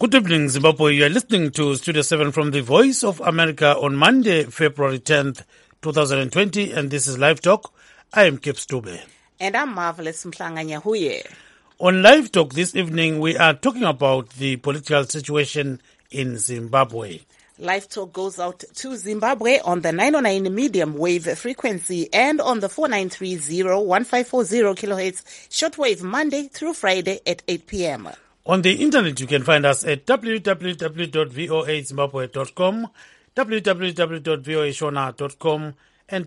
Good evening, Zimbabwe. You are listening to Studio 7 from the Voice of America on Monday, February 10th, 2020, and this is Live Talk. I am Kip Stube. And I'm Marvelous Mhlanga Nyahuye. On Live Talk this evening, we are talking about the political situation in Zimbabwe. Live Talk goes out to Zimbabwe on the 909 medium wave frequency and on the 4930-1540 kilohertz shortwave Monday through Friday at 8 p.m. On the internet, you can find us at www.voazimbabwe.com, www.voashona.com, and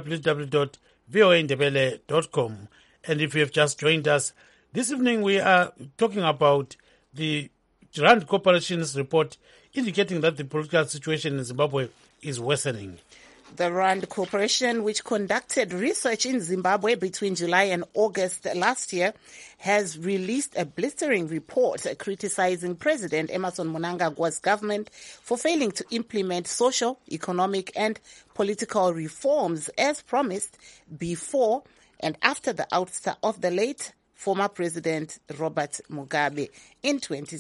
www.voandebele.com. And if you have just joined us, this evening we are talking about the Rand Corporation's report indicating that the political situation in Zimbabwe is worsening. The Rand Corporation, which conducted research in Zimbabwe between July and August last year, has released a blistering report criticizing President Emmerson Mnangagwa's government for failing to implement social, economic, and political reforms as promised before and after the ouster of the late former President Robert Mugabe in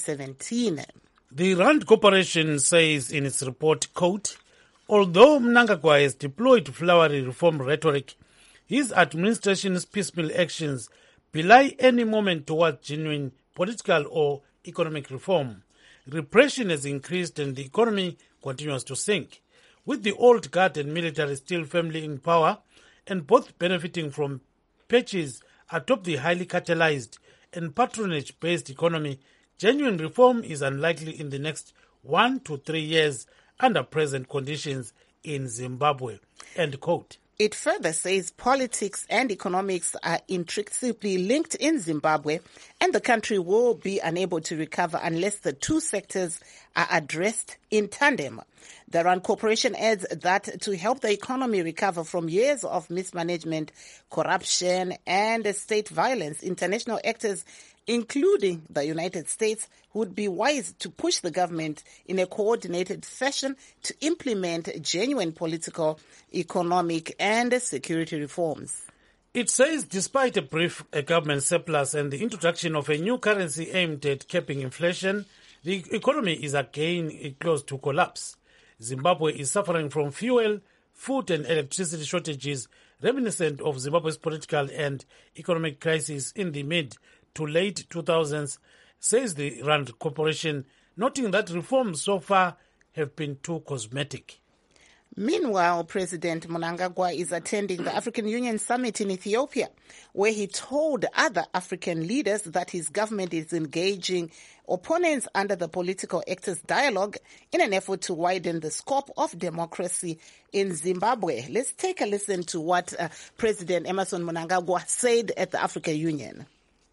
2017. The Rand Corporation says in its report, quote, although Mnangagwa has deployed flowery reform rhetoric, his administration's piecemeal actions belie any moment towards genuine political or economic reform. Repression has increased and the economy continues to sink. With the old guard and military still firmly in power and both benefiting from patches atop the highly catalyzed and patronage-based economy, genuine reform is unlikely in the next 1 to 3 years under present conditions in Zimbabwe. End quote. It further says politics and economics are intricately linked in Zimbabwe and the country will be unable to recover unless the two sectors are addressed in tandem. The Rand Corporation adds that to help the economy recover from years of mismanagement, corruption, and state violence, international actors including the United States, would be wise to push the government in a coordinated fashion to implement genuine political, economic, and security reforms. It says despite a brief government surplus and the introduction of a new currency aimed at capping inflation, the economy is again close to collapse. Zimbabwe is suffering from fuel, food, and electricity shortages reminiscent of Zimbabwe's political and economic crisis in the mid to late 2000s, says the Rand Corporation, noting that reforms so far have been too cosmetic. Meanwhile, President Mnangagwa is attending the African Union Summit in Ethiopia, where he told other African leaders that his government is engaging opponents under the political actors dialogue in an effort to widen the scope of democracy in Zimbabwe. Let's take a listen to what President Emmerson Mnangagwa said at the African Union.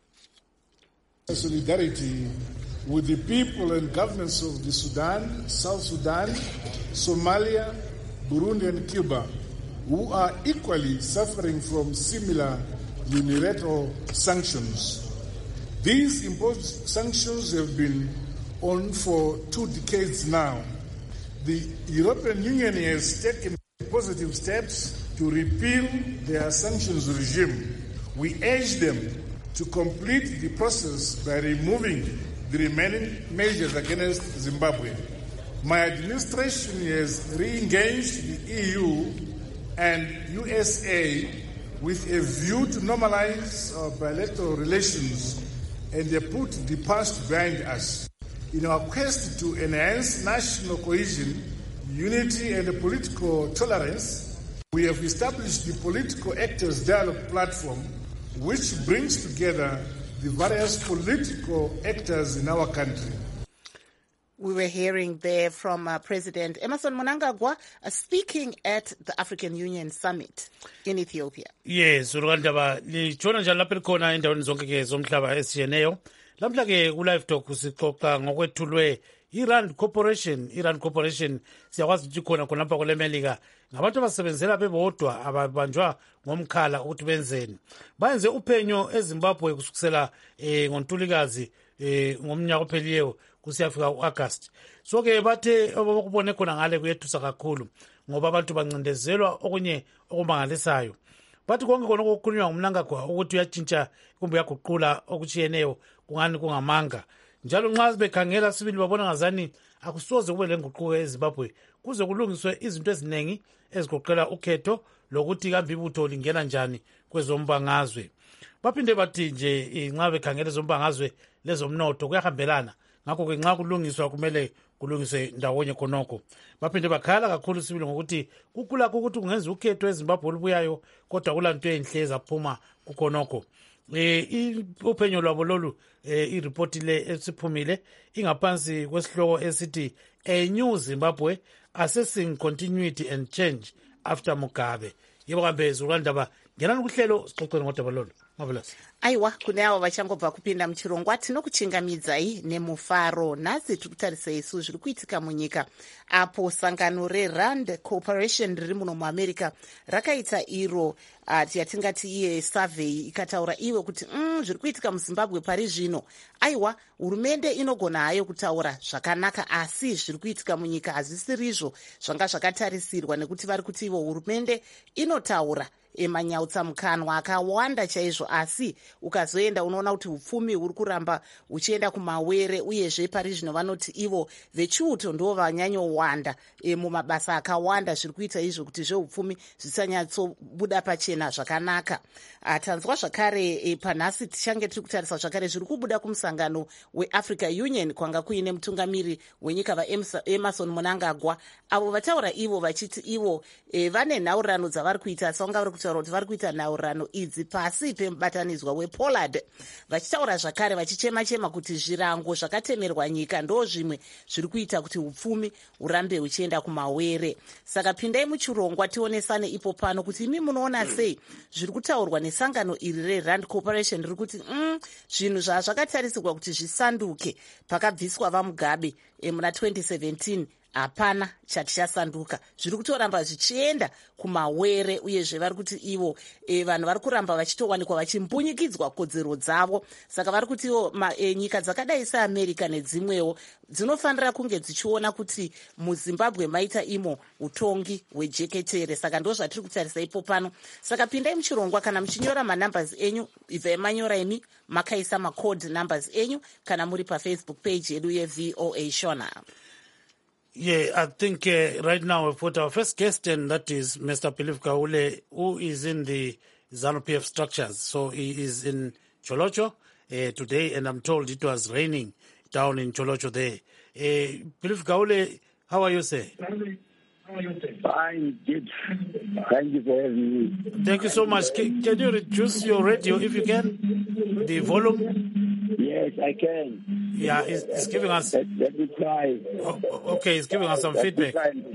Solidarity with the people and governments of the Sudan, South Sudan, Somalia, Burundi and Cuba, who are equally suffering from similar unilateral sanctions. These imposed sanctions have been on for 2 decades now. The European Union has taken positive steps to repeal their sanctions regime. We urge them to complete the process by removing the remaining measures against Zimbabwe. My administration has re-engaged the EU and USA with a view to normalize our bilateral relations and put the past behind us. In our quest to enhance national cohesion, unity and political tolerance, we have established the Political Actors Dialogue Platform, which brings together the various political actors in our country. We were hearing there from President Emmerson Mnangagwa speaking at the African Union Summit in Ethiopia. Yes, urandaba lichona njalo lapha likhona endaweni zonke ke zomhlaba esiyeneyo. Lamhla ke ku Live Talk sixoxa ngokwethulwe iRand Corporation. iRand Corporation siyakwazi ukuthi khona lapha kule Melika ngabantu abasebenzela bebodwa ababanjwa ngomkhala ukuthi benzeni. Bayenze uphenyo eZimbabwe kusukela ngoNtulikazi ngomnyaka opheliyeyo kusiyafika uAugust. So ke bathe okubone khona ngale kuyethusa kakhulu ngoba abantu bancindezelwa okunye okumangalisayo. Bathi konke khona okukhulunywa nguMnangagwa ukuthi uyatshintsha kumbe uyaguqula okuchiyeneyo kungani kungamanga. njalo nxa bekhangela sibili babona ngazani akusoze kube lenguquko eZimbabwe kuze kulungiswe izinto eziningi ezigoqela ukhetho lokuthi kambe ibutho lingena njani kwezombangazwe. Baphinde bathi nje nxa bekhangela ezombangazwe lezomnotho kuyahambelana, ngakho-ke nxa kulungiswa kumele kulungiswe ndawonye khonokho. Baphinde bakhala kakhulu sibili ngokuthi kukulakho ukuthi kungenza ukhetho eZimbabwe olubuyayo kodwa kulanto enhle ezaphuma kukhonokho. Uphenyo lwabo lolu iripoti le esiphumile ingaphansi kwesihloko esithi A New Zimbabwe Assessing Continuity and Change After Mugabe. Yebo kambe zurandaba ngenani kuhlelo sixoxeni ngodaba lolu. Marvelous. Aiwa, kune avo vachangobva kupinda muchirongwa tinokuchingamidzai nemufaro. Nhasi tiri kutarisa isu zviri kuitika munyika apo sangano reRand Corporation riri muno muamerica rakaita iro yatingati iye survey ikataura iwe kuti zviri kuitika muZimbabwe pari zvino. Aiwa, hurumende inogona hayo kutaura zvakanaka, asi zviri kuitika munyika hazisirizvo zvanga zvakatarisirwa, nekuti vari kuti ivo hurumende inotaura emanyautsa mukanwa akawanda chaizvo, asi ukazoenda unoona kuti upfumi huri kuramba huchienda kumawere, uyezve pari zvino vanoti ivo vechiuto ndo vanyanyowanda mumabasa akawanda. Zviri kuita izvo kuti zveupfumi zvisanyatsobuda pachena zvakanaka. Tanzwa zvakare panhasi tichange tiri kutarisa zvakare zviri kubuda kumusangano weAfrica Union kwanga kuine mutungamiri wenyika vaEmerson Mnangagwa, avo vataura ivo vachiti ivo vane nhaurano dzavari kuita, sanga vari kutaura kuti vari kuita nhaurano idzi pasi pemubatanidzwa wePollard, vachitaura zvakare vachichema-chema kuti zvirango zvakatemerwa nyika ndo zvimwe zviri kuita kuti upfumi hurambe huchienda kumawere. Saka pindai muchirongwa tionesane ipo pano kuti imi munoona sei zviri kutaurwa nesangano iri reRand Corporation riri kuti zvinhu zvazvakatarisirwa kuti zvisanduke pakabviswa vaMugabe muna 2017 hapana chatichasanduka, zviri kutoramba zvichienda kumawere, uyezve vari kuti ivo vanhu vari kuramba vachitowanikwa vachimbunyikidzwa kodzero dzavo. Saka vari kuti ivo nyika dzakadai seAmerica nedzimwewo dzinofanira kunge dzichiona kuti muZimbabwe maita imo utongi hwejeketere. Saka ndo zvatiri kutarisa ipo pano. Saka pindai muchirongwa, kana muchinyora manumbers enyu ibvai manyora imi makaisa macode numbers enyu, kana muri paFacebook page yedu yeVOA Shona. Yeah, I think right now we've put our first guest, and that is Mr. Philip Gaule, who is in the ZANU-PF structures. So he is in Cholocho today, and I'm told it was raining down in Cholocho there. Philip Gaule, how are you, sir? Fine, good. Thank you for having me. Thank you so much. Can you reduce your radio if you can? The volume? Yes, I can. Yeah, it's giving us... Let me try. Oh, okay, it's giving us some feedback.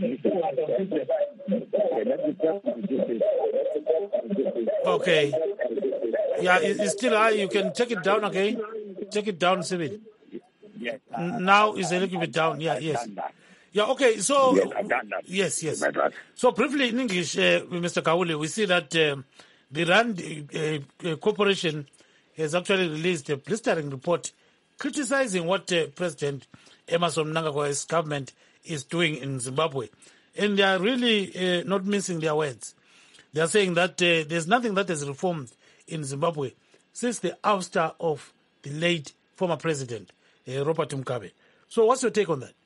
Okay. Yeah, it's still high. You can take it down again. Take it down, Sibit. Yes. Now it's a little bit down. Yeah, yes. Yeah, okay, so... Yes, I've done that. Yes. So briefly in English, Mr. Kaule, we see that the RAND Corporation has actually released a blistering report criticizing what President Emmerson Mnangagwa's government is doing in Zimbabwe. And they are really not mincing their words. They are saying that there's nothing that has reformed in Zimbabwe since the ouster of the late former president, Robert Mugabe. So what's your take on that?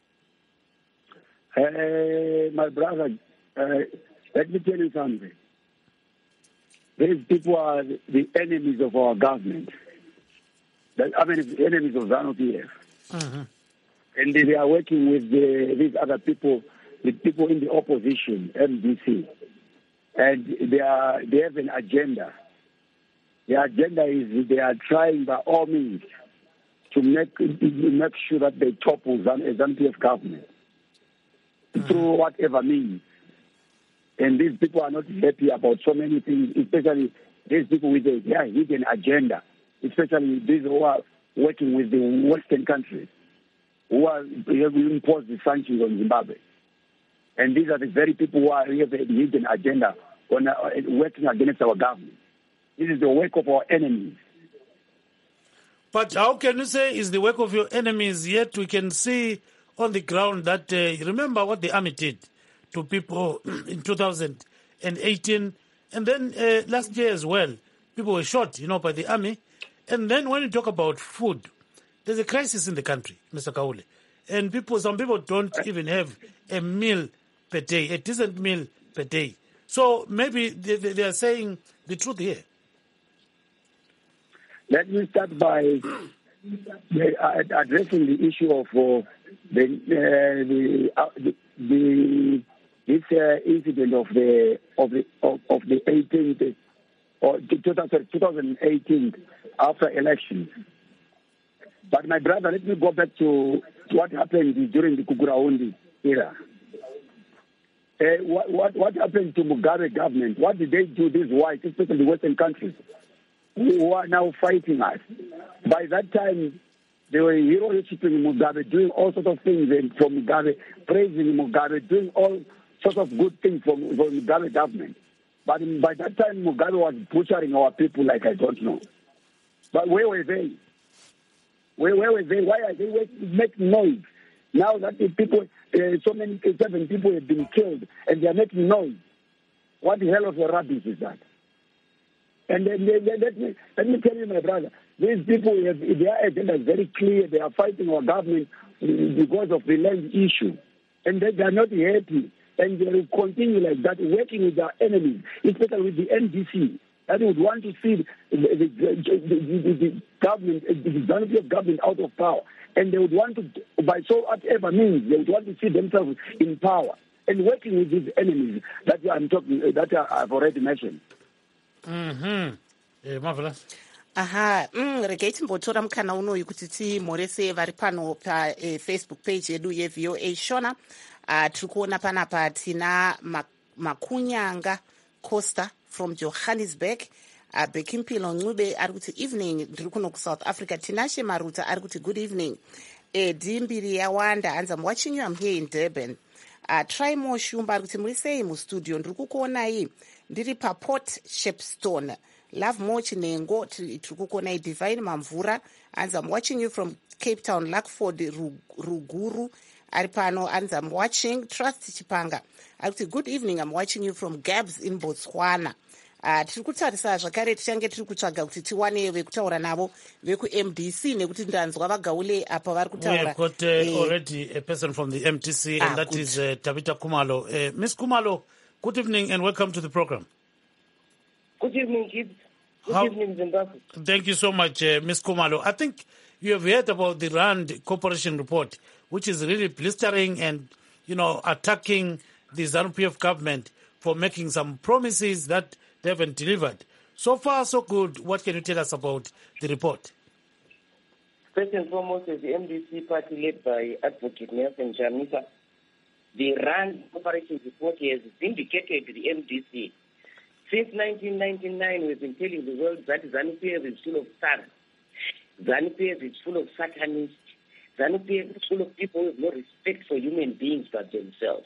My brother, let me tell you something. These people are the enemies of our government. The enemies of ZANU-PF. Mm-hmm. And they are working with these other people, the people in the opposition, MDC. And they have an agenda. The agenda is they are trying by all means to make sure that they topple ZANU-PF government through whatever means. And these people are not happy about so many things, especially these people with a hidden agenda, especially these who are working with the Western countries, who have imposed the sanctions on Zimbabwe. And these are the very people who have a hidden agenda on working against our government. This is the work of our enemies. But how can you say it's the work of your enemies, yet we can see on the ground that, remember what the army did to people in 2018, and then last year as well, people were shot, by the army. And then when you talk about food, there's a crisis in the country, Mr. Kaule. And some people don't even have a meal per day, a decent meal per day. So maybe they are saying the truth here. Let me start by addressing the issue of this incident of the 18th or 2018 after elections. But my brother, let me go back to what happened during the Kukurahundi era. What happened to Mugabe government? What did they do, these whites, especially the Western countries, who are now fighting us? By that time, they were hero-worshipping Mugabe, doing all sorts of things from Mugabe, praising Mugabe, doing all sorts of good things for Mugabe government. But by that time, Mugabe was butchering our people like I don't know. But where were they? Where were they? Why are they making noise? Now that the people, so many 7 people have been killed, and they are making noise. What the hell of a rubbish is that? And then let me tell you, my brother, these people, their agenda is very clear. They are fighting our government because of the land issue. And they are not happy. And they will continue like that, working with their enemies, especially with the NDC. That would want to see the government, the ZANU-PF government out of power. And they would want to, by so whatever means, they would want to see themselves in power and working with these enemies that I've already mentioned. Marvelous. Regai timbotora mukana unoyu kuti timhorese vari pano Facebook page yedu yeVOA Shona. Tiri kuona panapa tina Makunyanga Costa from Johannesburg. Bekimpilo Ncube ari kuti evening, ndiri kuno kuSouth Africa. Tinashe Maruta ari kuti good evening. Dimbiri yawanda hanzi I'm watching you, I'm here in Durban. Try more Shumba ari kuti muri sei mustudio, ndiri kukuonai ndiri paPort Shepstone. Love more Chinengo, tiri kukuonai Divine Mamvura hanzi I'm watching you from Cape Town, Lackford Ruguru. Aripano and I'm watching Trust Chipanga. I say good evening, I'm watching you from Gabs in Botswana. Tiri kutarisa zvakare tichange tiri kutsvaga kuti tiwane vekutaura navo veku-MDC nekuti ndanzwa vagaule apa vari kutaura. We have got already a person from the MDC and that good. Is Tabita Kumalo. Ms. Kumalo, good evening and welcome to the program. Good evening, kids. Good evening, Zimbabwe. Thank you so much, Ms. Kumalo. I think you have heard about the RAND Corporation report, which is really blistering and, attacking the ZANU-PF government for making some promises that they haven't delivered. So far, so good. What can you tell us about the report? First and foremost, as the MDC party led by Advocate Nelson Chamisa, the RAND Corporation report has vindicated the MDC. Since 1999, we've been telling the world that ZANU-PF is full of thugs. ZANU-PF is full of satanists. ZANU-PF is full of people with no respect for human beings but themselves.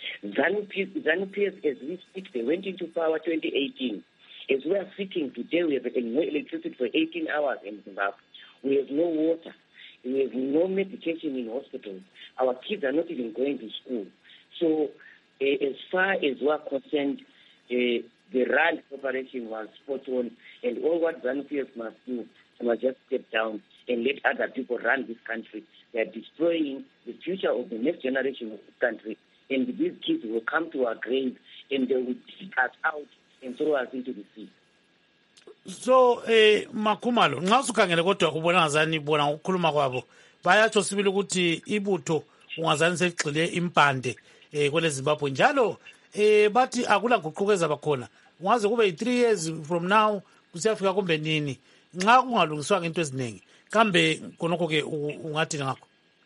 ZANU-PF, as we speak, they went into power 2018. As we are sitting today, we have no electricity for 18 hours in Zimbabwe. We have no water. We have no medication in hospitals. Our kids are not even going to school. So as far as we are concerned, the RAND Corporation was spot on, and all what ZANU-PF must do must just step down and let other people run this country. They are destroying the future of the next generation of this country. And these kids will come to our grave and they will take us out and throw us into the sea. So, Makumalo, nxa usukhangele kodwa ubona ngazani bona ukukhuluma kwabo bayatsho sibili ukuthi ibutho ungazani seligxile impande kwele Zimbabwe njalo bathi akula guquko ezabakhona ungaze kube 3 years from now kusiyafika kumbe nini nxa kungalungiswa ngento eziningi kambe khonokho ke ungathi ngakho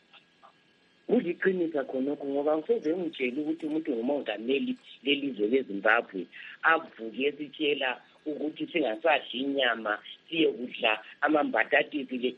uyiqinisa khonokho ngoba ngisoze ngitshela ukuthi umuntu ngumongameli lelizwe leZimbabwe avuke esitshela ukuthi singasadli inyama siye kudla amambatatisi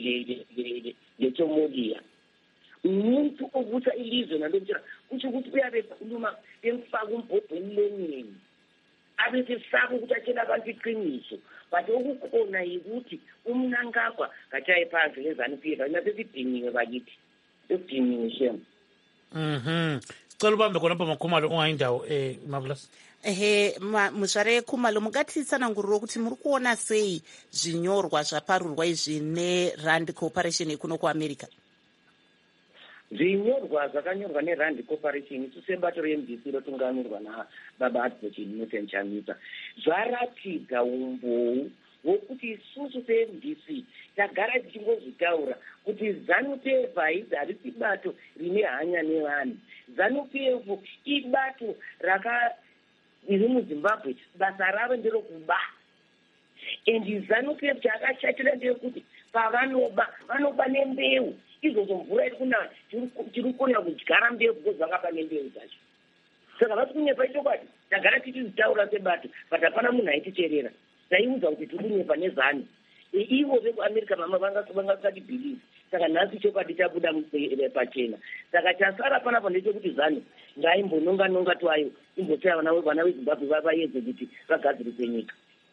leTsomolia. Umuntu ovusa ilizwe nalokutshela kusho ukuthi uyabe khuluma bemfaka umbhobho emlonyeni abesesaba ukuthi atshela abantu iqiniso. But okukhona yikuthi umnankagwa katshaye phansi leZANU-PF nasesidingiwe bakithi. cela ubambe khona pamakhumalo ungayindawo Marvelous. Muzvare Khumalo, mungatitsananguriro kuti muri kuona sei zvinyorwa zvaparurwa izvi neRand Corporation ikuno kuAmerica? Zvinyorwa zvakanyorwa neRand Corporation isu sebato reMDC rotungamirwa nababa Advocate Milton Chamisa zvaratidza umbou hwokuti isusu seMDC tagara tichingozvitaura kuti ZANU-PF harisi bato rine hanya nevanhu. ZANU-PF ibato riri muZimbabwe, basa ravo nderokuba. And ZANU-PF chakashatira ndeyekuti pavanoba vanoba nembeu izvozvo mvura iri kunaya tiri kukona kudyara mbeu because vakapa nembeu dzacho. Saka vasi kunyepa ichokwadi tagara tichizvitaura sebato but hapana munhu aiticherera. Taiudza kuti tiri kunyepa nezani. Ivo vekuAmerica mama vangasati bhilivi. Saka nhasi chokwadi chabuda pachena. Saka chasara panapa ndechekuti ZANU ngaimbononga twayo imbotsaya vana veZimbabwe vavaedze kuti vagadzirise nyika.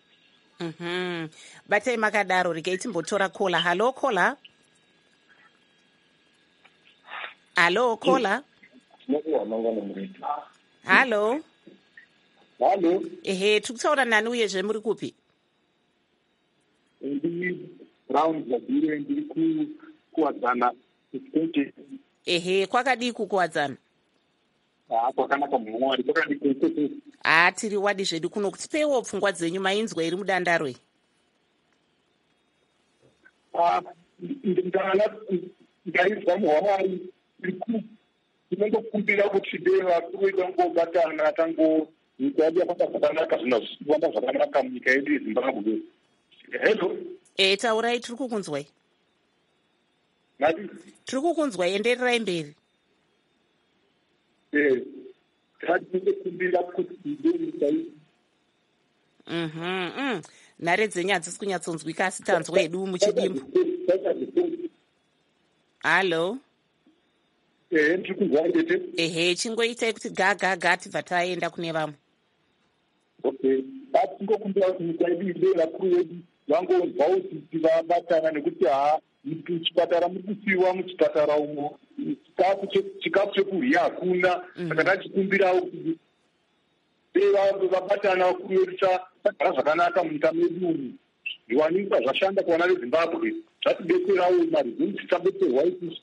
Batai makadaro regai timbotora kola. Halo kola. Halo kola. Halo. Halo. Tiri kutaura nani uyezve muri kupi? Ndiri Brown Zabire ndiri kuwadzana. Kwakadii kukuwadzana? Kwakanaka muMwari, kwakadii kukutu. Tiri wadi zvedu kuno kuti peiwo pfungwa dzenyu mainzwa iri mudandarwe. Ndaizwa muHamwari tinongokumbira kuti dei vakuru tangobatana tangoita basa zvakanaka zvinofamba zvakanaka munyika yedu yeZimbabwe. Hello. Taurai, tiri kukunzwai. Nati? Tiri kukunzwai, endererai mberi. Tinongokumbira kuti nyika yedu. Nhare dzenyu hadzisi kunyatsonzwika asi tanzwa hedu muchidimbu. Halo. Ndiri kunzwa ndete. Chingoitai kuti gaga tibva taenda kune vamwe. Okay. Tingokumbira kuti nyika yedu idei vakuru vedu vangonzwa kuti vabatana nekuti muchipatara muri kusiyiwa muchipatara umo chikafu chekurya hakuna. Saka tachikumbirawo kuti vabatana vakuru vedu tagara zvakanaka munyika medu umu. Zviwanikwa zvashanda kuvana veZimbabwe zvatidetserawo mari zhinji tichadetserwa isusu.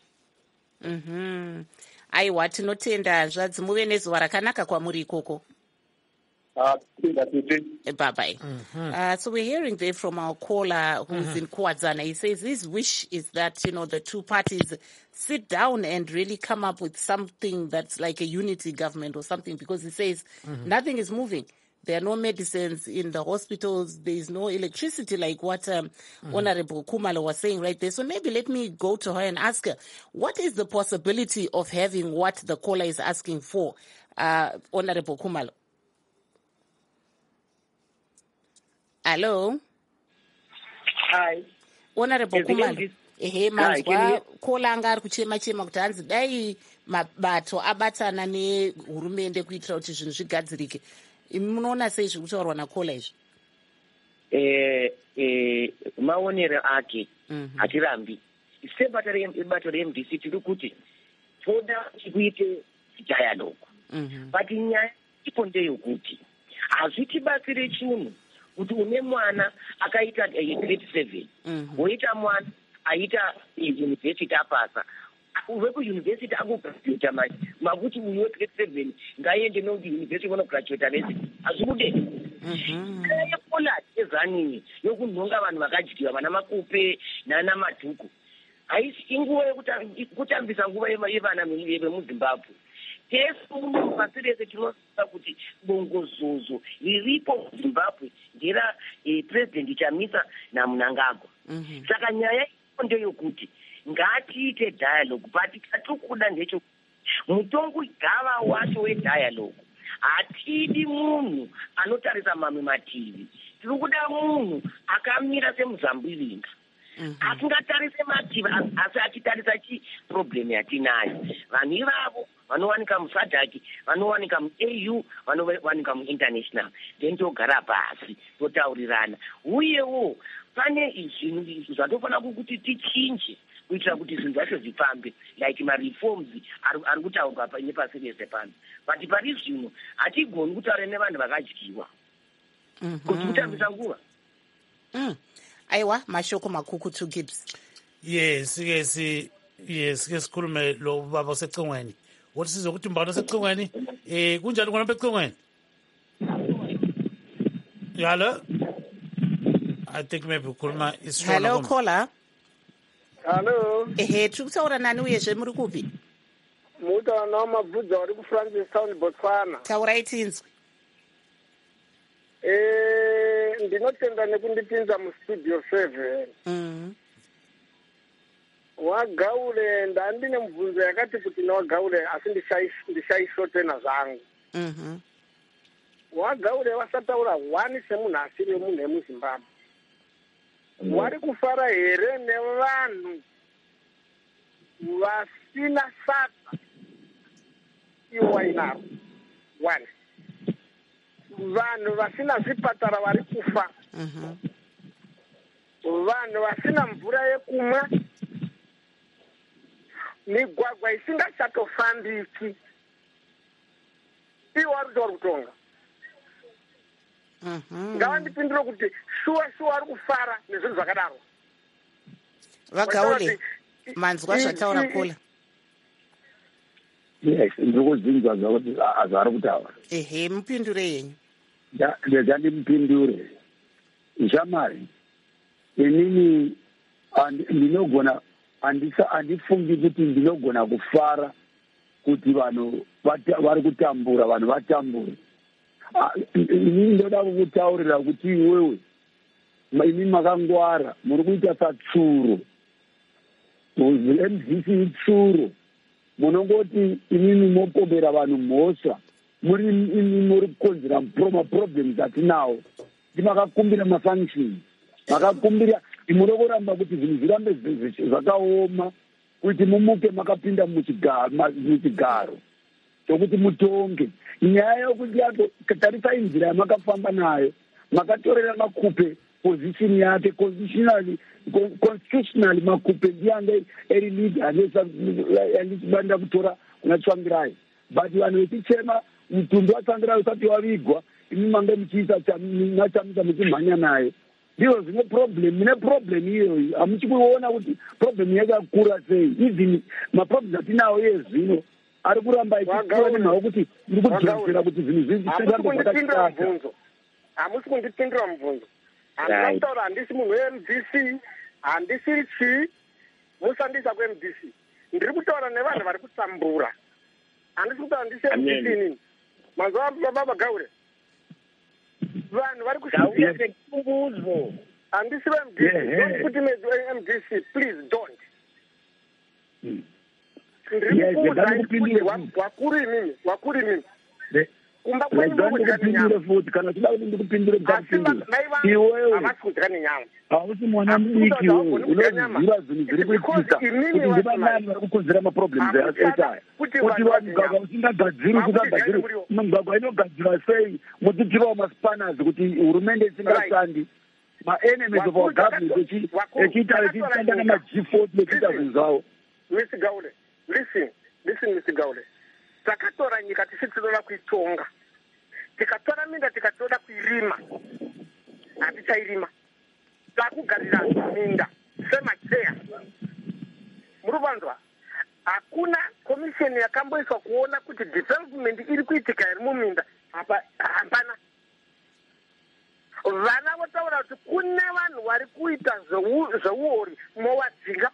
Aiwa, tinotenda zvadzi muve nezuva rakanaka kwamuri ikoko. Bye-bye. So we're hearing there from our caller who's in Kuwadzana. He says his wish is that, the two parties sit down and really come up with something that's like a unity government or something, because he says nothing is moving. There are no medicines in the hospitals. There is no electricity, like what Honorable Khumalo was saying right there. So maybe let me go to her and ask her, what is the possibility of having what the caller is asking for, Honorable Khumalo? Hello. Hi. Honorable Khumalo. Manzwa kola anga ari kuchema kuti hanzi dai mabato abatana nehurumende kuitira kuti zvinhu zvigadzirike. Munoona sei zviri kutaurwa nakola izvi? Maonero ake hatirambi. Sebato reMDC tiri kuti toda kuite dialogue. But nyaya ipo ndeyokuti hazvitibatsire chinhu kuti une mwana akaita grade 7 woita mwana aita university apasa wekuyunivhesiti akugraduata manje makuti uyu wegrade 7 ngaende nokuti university vanograduata nesi hazvikude yepoliti ezanini yokunhonga vanhu vakadyiwa vana makupe nana madhuku haisi inguva yekutambisa nguva yevana vemuZimbabwe. Tese uno pasi rese tinoziva kuti bongozozo riripo muZimbabwe ndera President Chamisa naMnangagwa. Saka nyaya ipo ndeyokuti ngatiite dialogue, but katikuda ndecho mutongo gava wacho wedialogue. Hatidi munhu anotarisa mamwe mativi. Tiri kuda munhu akamira semuZambiringa. Asingatarise mativi asi achitarisa problem yatinayo. Vanhu ivavo vanowanika muSADC, vanowanika muAU, vanowanika muInternational. Then togara pasi totaurirana. Uyewo pane zvinhu zvatofanira kuti tichinje kuitira kuti zvinhu zvacho zvifambe, like mareforms ari kutaurwa nepasi rese pano. But pari zvino hatigoni kutaura nevanhu vakadyiwa kuti kutambisa nguva. Aiwa, mashoko makukutu Gibbs. Yes, sikhulume lo baba osecingweni. Wothi sizokuthi mbalo osecingweni kunjani khona becingweni? Hello? I think maybe ukhuluma isishona. Hello caller. Hello. Tiri kutaura nani uyezve muri kupi? Mutaura naMabvudza uri kuFrancistown, Botswana. Taurai tinzwi. Ndinotenda nekundipinza mustudio 7. Wagaule ndandine mubvunzo yakati kuti nawagaule asi ndishaishotena zvangu. Wagaule wasataura wani semunhu asiri wemunhu wemuZimbabwe. Wari kufara here nevanhu vasina sata iwo wainaro? One. Vanhu vasina zvipatara vari kufa. Vanhu vasina mvura yekumwa. Migwagwa isingachatofambiki. Iwo vari kutonga. Ngavandipindure kuti shuwa ari kufara nezvinhu zvakadaro. Vagaule manzwa zvataura Kola. Yes, ndiri kudzinzwa zvakuti zvari kutaura. Mupindure yenyu. Ndandimupindure. Shamari, inini ndinogona handifungi kuti ndinogona kufara kuti vanhu vari kutambura, vanhu vatambure. Inini ndoda kukutaurira kuti iwewe imi makangwara, muri kuita satsuro. MDC itsuro. Munongoti inini mopombera vanhu mhosva. Muri kukonzera maproblems atinawo. Makakumbira mafunctions. Makakumbira muri kuramba kuti zvinhu zvirambe zvakaoma kuti mumuke makapinda muchigaro chokuti mutonge. Nyaya yokuti tarisai nzira yamakafamba nayo, makatorera Makupe position yake constitutionally. Makupe ndiye eri leader anechibanda kutora kuna Tsvangirai, but vanhu vechichema mutumbi waTsvangirai usati wavigwa imi mange muchiisa chamisa muchimhanya naye. Ndizvo zvine mune problem iyoyi. Hamuchi kuona kuti problem yakakura sei. Even maproblems atinawo iye zvino ari kuramba ichitora nemhao kuti ndiri kudzorosera kuti zvinhu zvirambe zvakashata. Hamusi kundipindura mubvunzo. Handina kutaura handisi munhu weMDC, handisi chi musandisa kuMDC. Ndiri kutaura nevanhu vari kutsambura. Handisi kutaura handisi MDC nini. Mazuva baba Gaure. Vanhu vari kushandisa sekunguzvo. Handisi weMDC. Don't put me MDC. Please don't. Ndiri kukuudzai kuti wakuru imimi. Kumba kwenyu kudya nyama. Futi kana tida kuti ndikupindure ndakupindura. Iwewe havasi kudya nyama. Hausi mwana mudiki wewe. Unoziva zvinhu zviri kuitika. Kuti ndivanani vari kukonzera maproblems ekaya. Kuti mugwagwa usingagadziri kusagadziri. Mugwagwa inogadzira sei? Muchichivawo maspanners kuti hurumende isingashandi. Ma-enemies of our government echiita namaG40 echiita zvinhu zvavo. Mr. Gaule, listen, Mr. Gaule. Takatora nyika tisitinoda kuitonga. Tikatora minda tikatoda kuirima. Hatichairima. Takugarira minda semacheya. Muruvanzwa, hakuna komisheni yakamboiswa kuona kuti development iri kuitika iri muminda. Hapana. Vana votaura kuti kune vanhu vari kuita zveuori mowadzinga.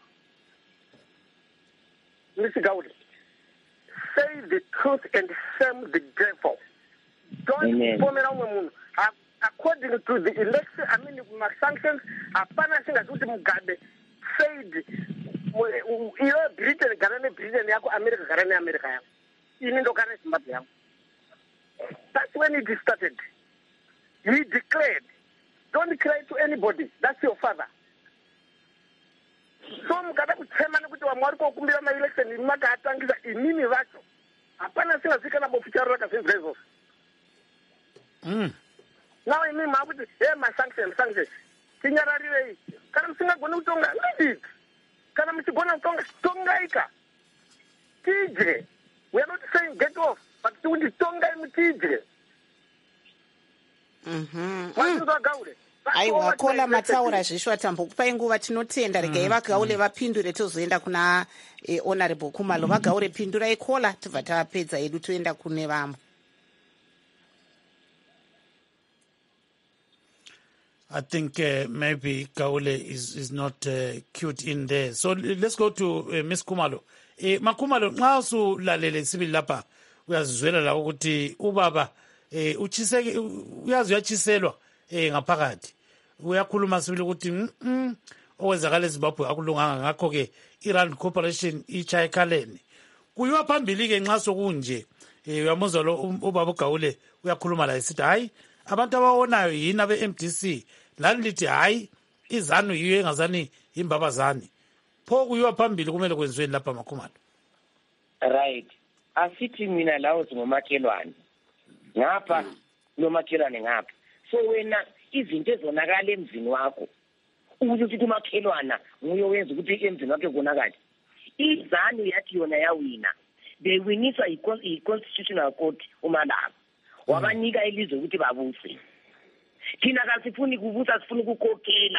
Mr. Gaule, say the truth and shame the devil. Don't pomera umwe munhu. According to the election, sanctions, hapana singazuti Mugabe said iyo Britain gara neBritain yako, America gara neAmerica yako. Ini ndo gara neZimbabwe yako. That's when it started. He declared, don't cry to anybody. That's your father. So mukada kuchema nekuti vamwe vari kokumbira maelection makaatangisa inini vacho. Hapana singazvika naboficharo rakazvinzwa izvozvo. Now inini maakuti masanction tinyararirei. Kana musingagoni kutonga leave it. kana muchigona tongaika tidye. We are not saying get off, but kuti tongai mutidye. Gaule. Aiwa kola matsaura zvishwa tambokupai nguva tinotenda regai vagaule vapindure tozoenda kuna honorable Khumalo vagaure pindurai kola tibva tapedza edu toenda kune vamwe. I think maybe Gaule is not cute in there. So let's go to Miss Khumalo. Makhumalo nxa usulalele sibili lapha uyazizwela la ukuthi ubaba uchiseke uyazi uyachiselwa ngaphakathi. Uyakhuluma sibili ukuthi okwenzakala eZimbabwe akulunganga ngakho ke Iran Corporation ichaya ekhaleni. Kuyiwa phambili ke nxa sokunje uyamuzwa lo ubaba uGaule uyakhuluma la esithi hayi abantu abawonayo yini abe MDC lani lithi hayi izanu yiyo engazani imbabazani. Pho kuyiwa phambili kumele kwenziweni lapha Makhumalo. Right. Asithi mina lawo singomakhelwane. Ngapha nomakhelwane ngapha. So wena izinto ezonakala emzini wakho ukuthi umakhelwana nguye wenza ukuthi emzini wakhe konakala. Izanu yathi yona yawina. Bewiniswa i-constitutional court umalaba. Wabanika elizwe ukuthi babuse. Thina kasifuni kubusa sifuni ukukhokhela.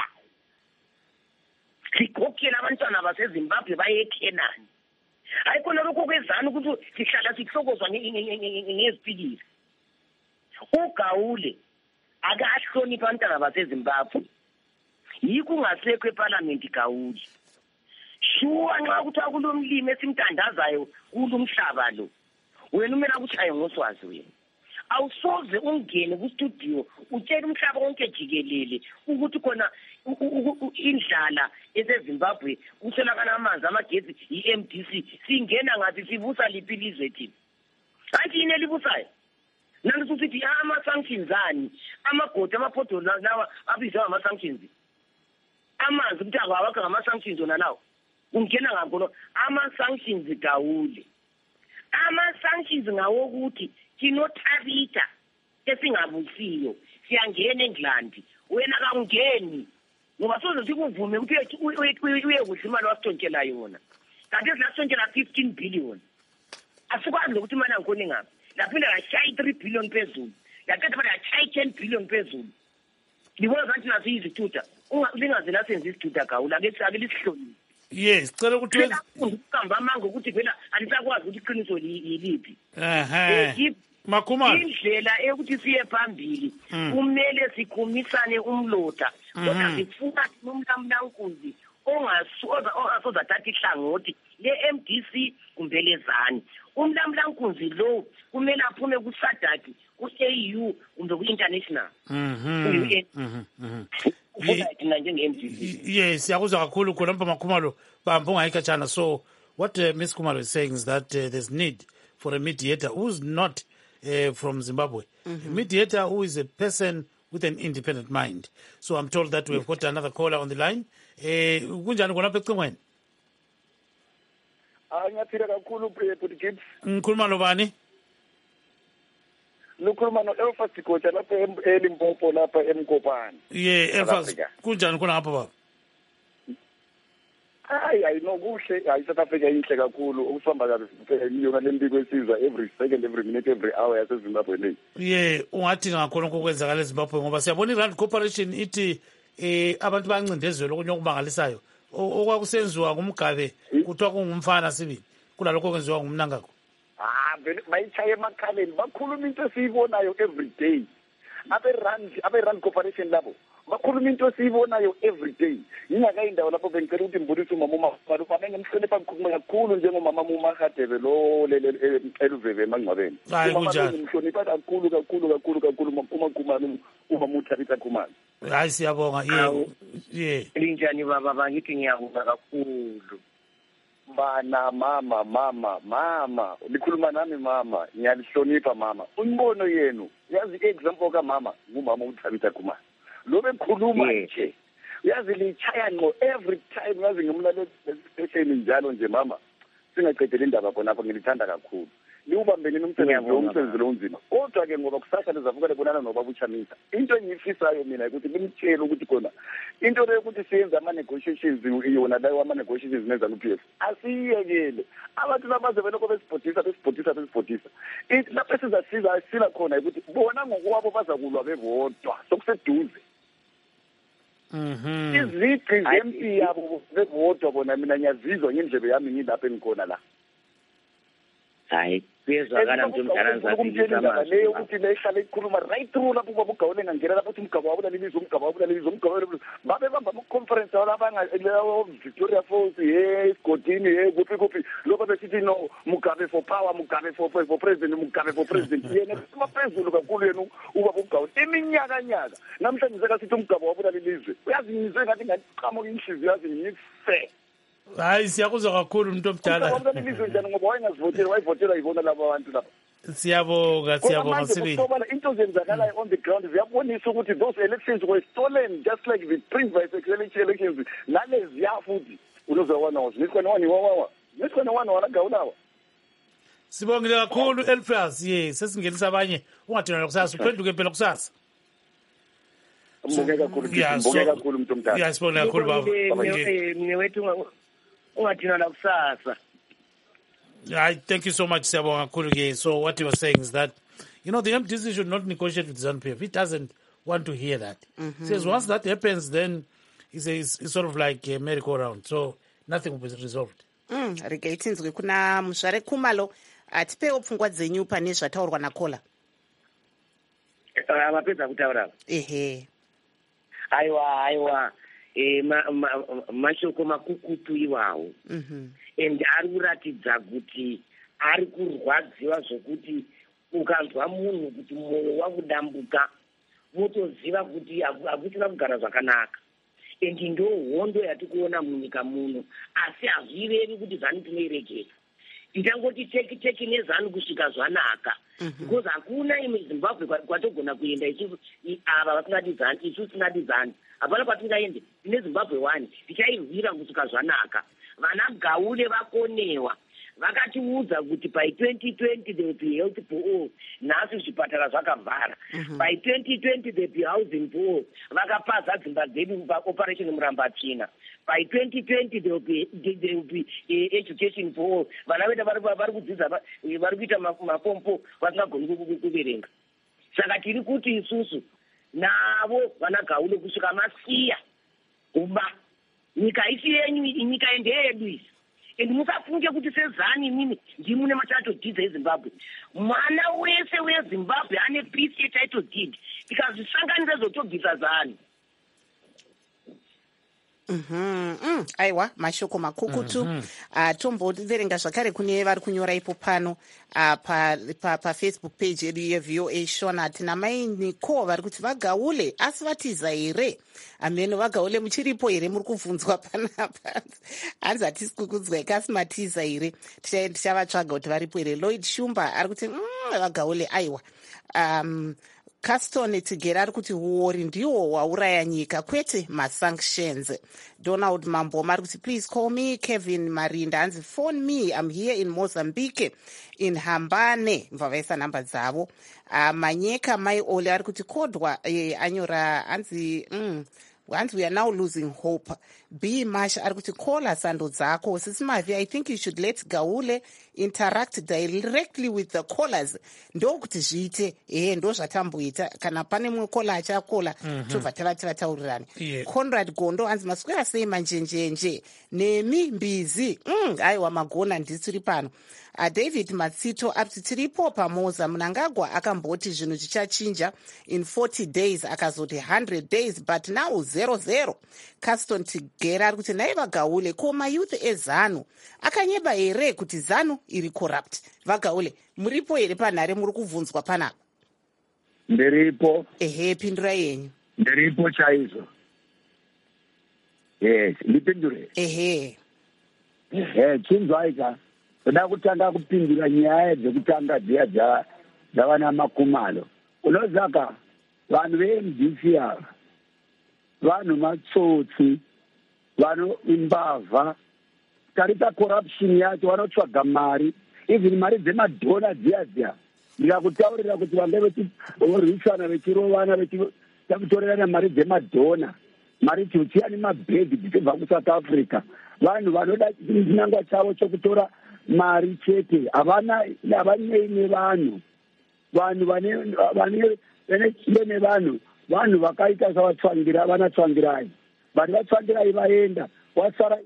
Sikhokhela abantwana baseZimbabwe baye eKenani. Ayikona lokho kwezana ukuthi sihlala sihlokozwa ngezipikisi. uGaule akahlonipha abantwana baseZimbabwe. Yikho ungasekho eParliament Gaule. Shuwa nxa ukuthi akulomlimi esimtandazayo kulumhlaba lo. Wena umela kuchaye ngoswazi wena. Awusoze ungene ku studio utshela umhlaba wonke jikelele ukuthi khona indlala eseZimbabwe kuswelakala amanzi amagezi iMDC singena ngathi sibusa liphi lizwe thina. Hayi ine libusayo. Nanti usithi ama sanctions ani amagodi amaphodo lawa abizwa ama sanctions. Amanzi ukuthi akawakha ngama sanctions ona lawo. Ungena ngakho ama sanctions Gaule. Ama sanctions ngawo ukuthi kinothabita esingabusiyo siyangena eNgland wena akangeni ngoba soze sikuvume ukuthi uye kudla imali wasithontshela yona kanti esilatontshela 15 billion asikwazi ukuthi imali angkhona ngapha laphinda yashaya 3 billion phezulu yakhetha bana yashaya 10 billion phezulu libona ngathi nazo izithuta lingaze lasenza isithuta Gaule ake lisihlonile. Yes, cela ukuthi ukamba manga ukuthi phela alisakwazi ukuthi iqiniso yiliphi. Makhumalo indlela ukuthi siye phambili kumele sikhumisane umloda kodwa sifuna umlamlankunzi ongasoza thatha ihlangothi le-MDC kumbe lezani. Umlamlankunzi lo kumele aphume kuSADC ku-AU kumbe ku-international. Yes, yakuzwa kakhulu khona lapha Makhumalo bamba ungayikhatshana. So what Ms. Khumalo is saying is that there's need for a mediator who's not from Zimbabwe. A mediator who is a person with an independent mind. So I'm told that we've got another caller on the line. Kunjani khona lapha ecingweni? Ngiyaphila kakhulu Bhuti Gibbs. Ngikhuluma lobani? Lukhuluma no-Elfas Goja lapha eLimpopo lapha eMkopane. Elfas, kunjani khona ngapha baba? Hayi nokuhle, hayi South Africa inhle kakhulu ukusihamba kabi yona lempiko esizwa every second, every minute, every hour yaseZimbabwe le. Ungathi ngakhona okwenzakala eZimbabwe ngoba siyabona iRand Corporation ithi abantu bancindezelo okunye okumangalisayo okwakusenziwa ngumgabe kuthiwa kungumfana sibili kulalokho okwenziwa ngumnangako. Bayichaye emakhaleni bakhuluma into esiyibonayo every day. Abe-Rand Corporation labo bakhuluma into esiyibonayo every day. Yingakayindawo lapho bengicela ukuthi mbulise umama ufanele ngemhlonipha kakhulu njengomama uMahadebe lo eluveve emangcwabeni. Ngimhlonipha kakhulu umama uThabitha Khumalo. Hayi siyabonga. Linjani baba bangithi ngiyabonga kakhulu. Bana mama likhuluma nami mama ngiyalihlonipha mama umbono yenu yazi example kaMama ngumama uThabitha Khumalo lo bekhuluma nje yazi lichaya ngo every time yazi ngimlalelo station njalo nje mama singaqedela indaba khona apho ngilithanda kakhulu liubambene nomsebenzi lo unzima kodwa-ke ngoba kusasa lizavuka libonana noba buchamisa into engiyifisayo mina ukuthi bimtshele ukuthi khona into leyo ukuthi siyenze ama-negotiations yona layo ama-negotiations neZANU PF asiyiyekele abantu labaze belokho besibhodisa lapho esizasiza sila khona ukuthi bona ngokwabo bazakulwa bevodwa sokuseduze izici zempi yabo bevodwa bona mina ngiyazizwa ngendlebe yami ngilapho engikhona la hayi kuyezwakala mntu omdala leyo ukuthi lehlale ikhuluma right through lapho ubaba uGawule ngangena lapho ukuthi umgaba wabo lalibizwa babe bamba ama-conference Victoria Falls esigodini kuphi lokho besithi no Mugabe for power Mugabe for president yena simaphezulu kakhulu yena ubaba uGawule iminyaka namhlanje sekasithi umgaba wabo lalilizwe uyazi ngizwe ngathi ngaqhamuka inhliziyo yazi ngife hayi siyakuzwa kakhulu umuntu omdala ngoba wayengazivotela yibona laba bantu lapha siyabonga sibili into zenzakalayo on the ground ziyabonisa ukuthi those elections were stolen just like the previous elections naleziya futhi unozakwana wazo nisikwane wanagawulawa sibongile kakhulu Elfas sesingenisa abanye ungadinwa kusasa uphenduke phela kusasa mbonge kakhulu umuntu omdala sibongile kakhulu baba mne wethu ungadinwa kusasa. Thank you so much, Siyabonga kakhulu. So what you were saying is that, the MDC should not negotiate with ZANU PF. He doesn't want to hear that. Says once that happens, then it's sort of like a merry-go-round. So nothing will be resolved. Regatinzwe kuna Mushare Kumalo atipewo pfungwa dzenyu pane zvataurwa naKola. Vapedza kutaura. Ehe. Aiwa. Mashoko makukutu iwawo and ari kuratidza kuti ari kurwadziwa zvokuti ukanzwa munhu kuti mwoyo wakudambuka motoziva kuti hakutina kugara zvakanaka and ndo hondo yati kuona munyika muno asi hazvirevi kuti ZANU tinoireketa nditangoti teki neZANU kusvika zvanaka because hakuna imwe Zimbabwe kwatogona kuenda isusu ava vatingadi ZANU isusu tingadi ZANU hapana kwatingaende tine Zimbabwe 1 tichairwira kusvika zvanaka vana Gaule vakonewa vakatiudza kuti by 2020 there will be health for all nhasi zvipatara zvakavhara by 2020 there will be housing for all vakapaza dzimba dzedu paoperation Murambatsvina by 2020 there will be education for all vana vedu vari kudzidza vari kuita mapompo vasingagoni kuverenga saka tiri kuti isusu navo vana Gaule kusvika masiya uba nyika isi yenyu nyika ndeyedu isi and musafunge kuti seZANU imini ndimune matitle deeds eZimbabwe mwana wese weZimbabwe ane piece yetitle deed tikazvisanganisa zotobvisa ZANU. Aiwa mashoko makukutu tomboverenga zvakare kune vari kunyora ipo pano paFacebook page yedu yeVOA Shona tina mainiko vari kuti vagaule asi vatiza here ameno vagaule muchiripo here muri kubvunzwa panapa hanzi hatisi kukudzwa ikasi matiza here tichavatsvaga kuti varipo here. Lloyd Shumba ari kuti vagaule aiwa Caston Tigera ari kuti uori ndiwo wauraya nyika kwete masanctions. Donald Mamboma ari kuti please call me. Kevin Marinda hanzi phone me, I'm here in Mozambique in Hambane mvavaisa namba dzavo. Manyeka Mai Ole ari kuti kodwa anyora hanzi we are now losing hope. B Mash ari kuti kola sando dzako sisi Mavi, I think you should let Gaule interact directly with the callers ndokuti zviite ndo zvatamboita kana pane mumwe kola achakola tobva tavataurirani. Conrad Gondo hanzi maswera sei manjenjenje nemi mbizi aiwa magona ndisiri pano. David Matsito ari kuti tiripo pamoza Mnangagwa akamboti zvinhu zvichachinja in 40 days akazoti 100 days but now 00. Caston Tigera ari kuti naiva Gaule ko mayouth eZANU akanyeba here kuti ZANU iri corrupt. Vagaule muripo here panhare muri kubvunzwa panapa? Ndiripo. Pindura yenyu. Ndiripo chaizvo. Yes, ndipindure. Chinzwaika toda kutanga kupindura nyaya dzekutanga dziya dzavana Makumalo. Unozaka vanhu veMDC ava vanhu matsotsi vanhu imbavha tarita corruption yacho vanotsvaga mari even mari dzemadhona dziya ndikakutaurira kuti vange vechirwisana vechirovana vechitakutorerana mari dzemadhona, mari tiuchiyani mabhegi dzichibva kuSouth Africa. Vanhu vanoda chinangwa chavo chokutora mari chete, havanei nevanhu, vanhu vane chido nevanhu, vanhu vakaita savatsvangira, vanatsvangirai, vanhu vatsvangirai vaenda wasara.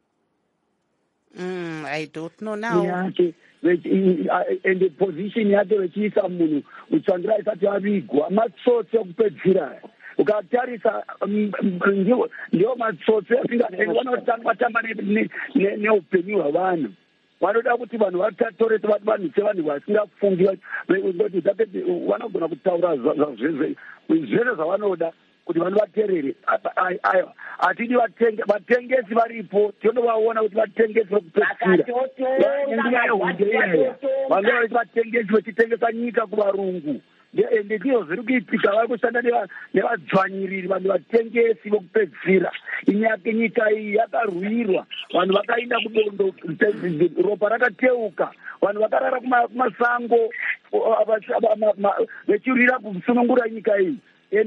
I don't know now. Yake ende position yake vechiisa munhu utsvangira isati yavigwa, matsotsi okupedzisira. Ukatarisa ndiwo matsotsi vanotamba neupenyu hwavanhu. Vanoda kuti vanhu vatorete vanhu sevanhu vasingafungi, vanogona kutaura zvese zvavanoda kuti vanhu vateerere. Hatidi vatengesi varipo, tinovaona kuti vatengesi vokupedzisira. Nguva yehunde iyayo vanga vari vatengesi vechitengesa nyika kuvarungu. Ende ndizvo zviri kuitika, vari kushanda nevadzvanyiriri, vanhu vatengesi vokupedzisira. Nyika iyi yakarwirwa, vanhu vakaenda kudondo, ropa rakateuka, vanhu vakarara kumasango vechirwira kusunungura nyika iyi. Ende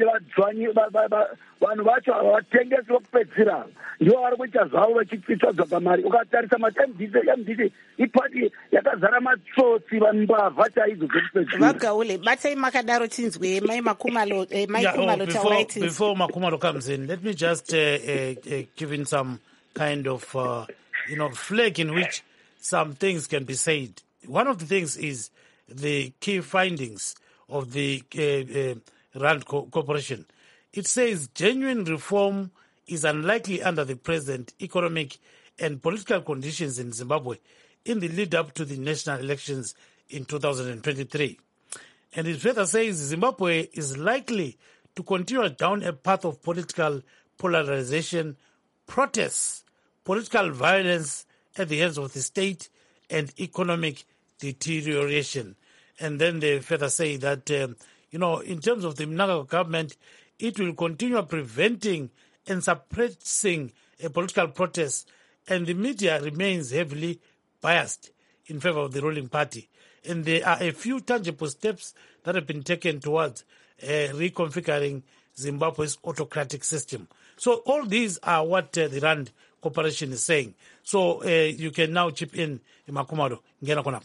vanhu vacho vatengesi vokupedzisira ndivo vari kuita zvavo vechitsvaga mari. Ukatarisa MDC ipati yakazara matsotsi, mbavha chaidzo dzekupedzisira. Vagaule, batai makadaro tinzwe mai Makumalo tauraiti. Before Makumalo comes in, let me just give in some kind of flag in which some things can be said. One of the things is the key findings of the Rand Corporation. It says genuine reform is unlikely under the present economic and political conditions in Zimbabwe in the lead up to the national elections in 2023. And it further says Zimbabwe is likely to continue down a path of political polarization, protests, political violence at the hands of the state, and economic deterioration. And then they further say that in terms of the Mnangagwa government, it will continue preventing and suppressing a political protest, and the media remains heavily biased in favor of the ruling party. And there are a few tangible steps that have been taken towards reconfiguring Zimbabwe's autocratic system. So all these are what the Rand Corporation is saying. So you can now chip in, Makumalo. Ngena kona.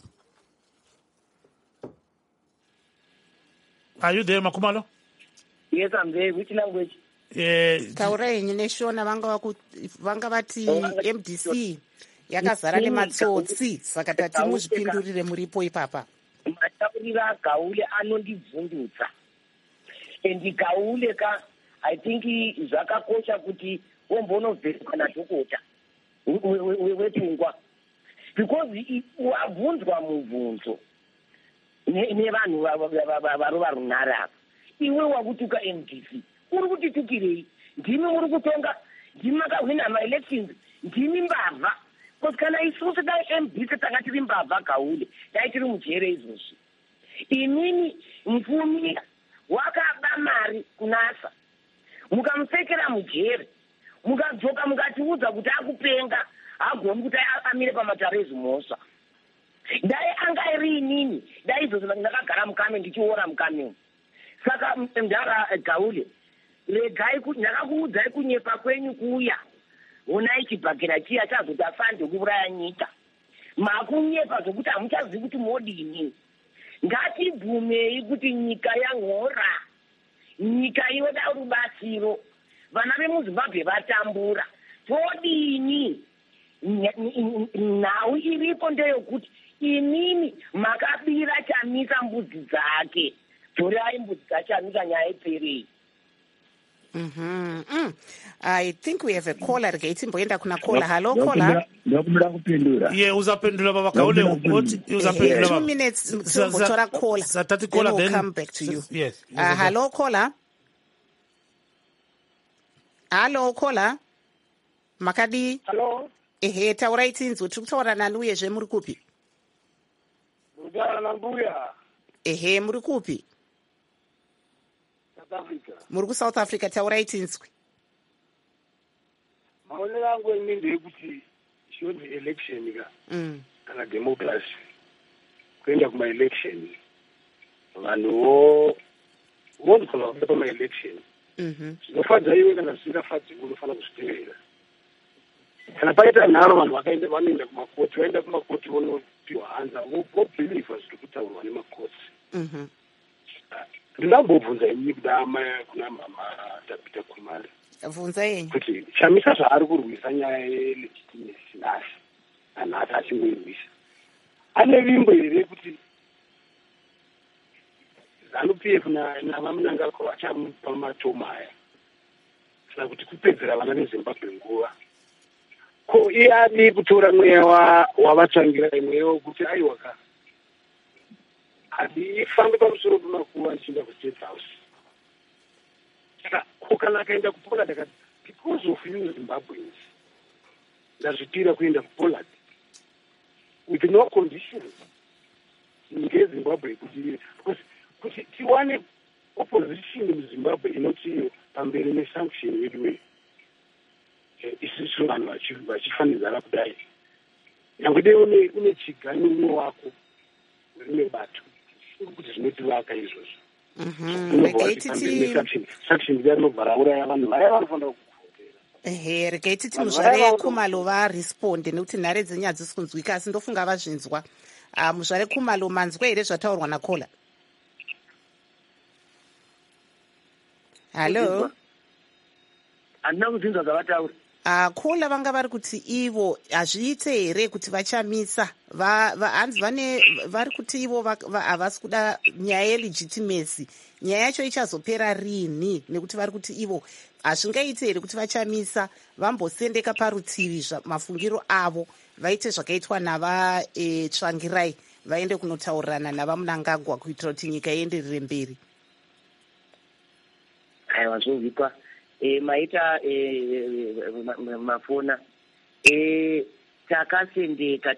Are you there, Makumalo? Yes, I'm there. Which language? Taurai neshona vanga vati MDC yakazara nematsotsi, saka tati muzvipindurire muripo ipapa. Mataurira Gaule anondibvundutsa. And Gaule I think zvakakosha kuti wombonobveka nadhokota wepfungwa. Because wabvunzwa mubvunzo nevanhu varova runhare apa. Iwe wakutuka MDC, uri kutitukirei? Ndimi muri kutonga, ndimi makahwina ma-elections, ndimi mbavha. Because kana isusu dai MDC tanga tiri mbavha Gaule, dai tiri mujere izvozvi. Inini mupfumi wakaba mari kunasa, mukamupfekera mujere, mukadzoka mukatiudza kuti akupenga, hagoni kuti amire pamatarezi mhosva. Dai anga iri inini, dai izvozvo ndakagara mukame ndichiora mukame. Saka ndara Gaule, regai kuti ndakakuudzai kunyepa kwenyu kuya, onai chibhakera chiya chazoti afande kuuraya nyika. Makunyepa zvokuti hamuchazivi kuti modini. Ngatibvumei kuti nyika yanhora, nyika yoda rubatsiro, vana vemuZimbabwe vatambura. Todini? Nhau iripo ndeyokuti inini makabira chamisa mbudzi dzake. Torai mbudzi dzachamisa nyaya iperi. I think we have a caller. Timboenda kuna caller. Hello, caller. Yeah, uzapendula baba Gaule. Uzapendula 2 minutes. Tora caller. Satati Then caller. we'll come back to you. Yes. Hello, caller. Hello, caller. Makadi. Hello. Taurai tinzwe. Tukutaura nani uyezve muri kupi? Mugara na mbuya. Muri kupi? South Africa. Muri ku South Africa. Taurai tinzwe. Maonero angu ndeyekuti shoni election kana democracy kuenda kuma-election vanhuwo vonzwa kuda pama-election zvinofadza iwe kana zvisingafadzi unofanira kuzviteerera. Kana paita nharo vanhu vanoenda kumakoti vaenda kumakoti vonopiwa hanza vobhilivha zviri kutaurwa nemakoti. Ndingambobvunza inini kuda kuna mama Tabitha Khumalo bvunza yenyu kuti Chamisa zvaari kurwisa nyaya yelegitimacy nhasi anhasi achingoirwisa ane vimbo here kuti ZANU-PF navamunangagwa vachamupa matoma aya kana kuti kupedzera vana veZimbabwe nguva ko iye adi kutora mweya wavatsvangira mweya wekuti aiwa ka handifambi pamusoro pemakuva ndichienda kuState House. Saka kana akaenda kuPoland akati because of you Zimbabweans ndazvipira kuenda kuPoland with no conditions ngeZimbabwe kuti tiwane opposition muZimbabwe inoti pamberi nesanction yedu isusu vanhu vachifanidzana kudai nyangwe dei une chigani umwe wako rimwe bato kuti zvinotivaka izvozvo. Sanction ria rinobva rauraya vanhu vaya vanofanira kuvhotera. Regai titi muzvare Khumalo varesponde nekuti nhare dzenyu hadzisi kunzwika asi ndofunga vazvinzwa. Muzvare Khumalo manzwa here zvataurwa naKola? Halo. Handina kuzvinzwa zvavataura. Kola vanga vari kuti ivo hazviite here kuti vachamisa hanzi vari kuti ivo havasi kuda nyaya yelegitimacy. Nyaya yacho ichazopera rini nekuti vari kuti ivo hazvingaite here kuti vachamisa vambosendeka parutivi mafungiro avo vaite zvakaitwa navatsvangirai vaende kunotaurirana navamunangagwa kuitira kuti nyika ienderere mberi. Aiwa zvovikwa maita mafona takasendeka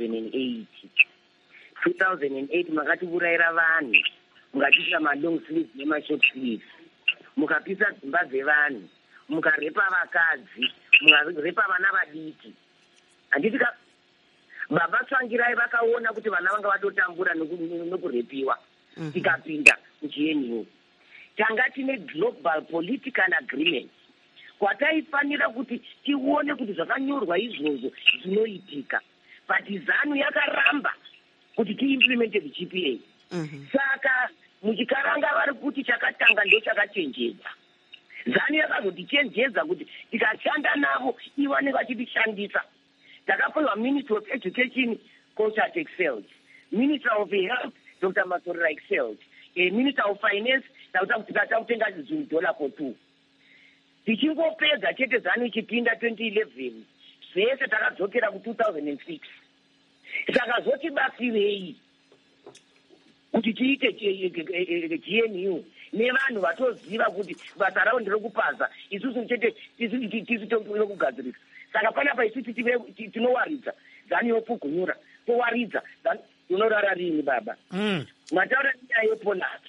2008 makatiurayira vanhu mukatisa malong sleeves nemashort sleeves mukapisa dzimba dzevanhu mukarepa vakadzi mukarepa vana vadiki. Handiti baba Tsvangirai vakaona kuti vana vanga vatotambura nokurepiwa tikapinda muGNU. Tanga tine global political agreement kwataifanira kuti tione kuti zvakanyorwa izvozvo zvinoitika, but ZANU yakaramba kuti tiimplemente GPA. Saka muchikaranga vari kuti chakatanga ndo chakachenjedza. ZANU yakazotichenjedza kuti tikashanda navo iwane vachitishandisa. Takapiwa Minister of Education, Contract excelled. Minister of Health, Dr. Masorora excelled. Minister of Finance, takatenga $2 for 2. Tichingopedza chete ZANU ichipinda 2011 zvese takadzokera ku2006. Saka zvotibatsirei kuti tiite GNU nevanhu vatoziva kuti basa ravo nderekupaza isusu chete tisi tokugadzirisa. Saka panapa isusu tinowaridza ZANU yopugunyura towaridza unorara rini baba? Mataura nyaya yePoland.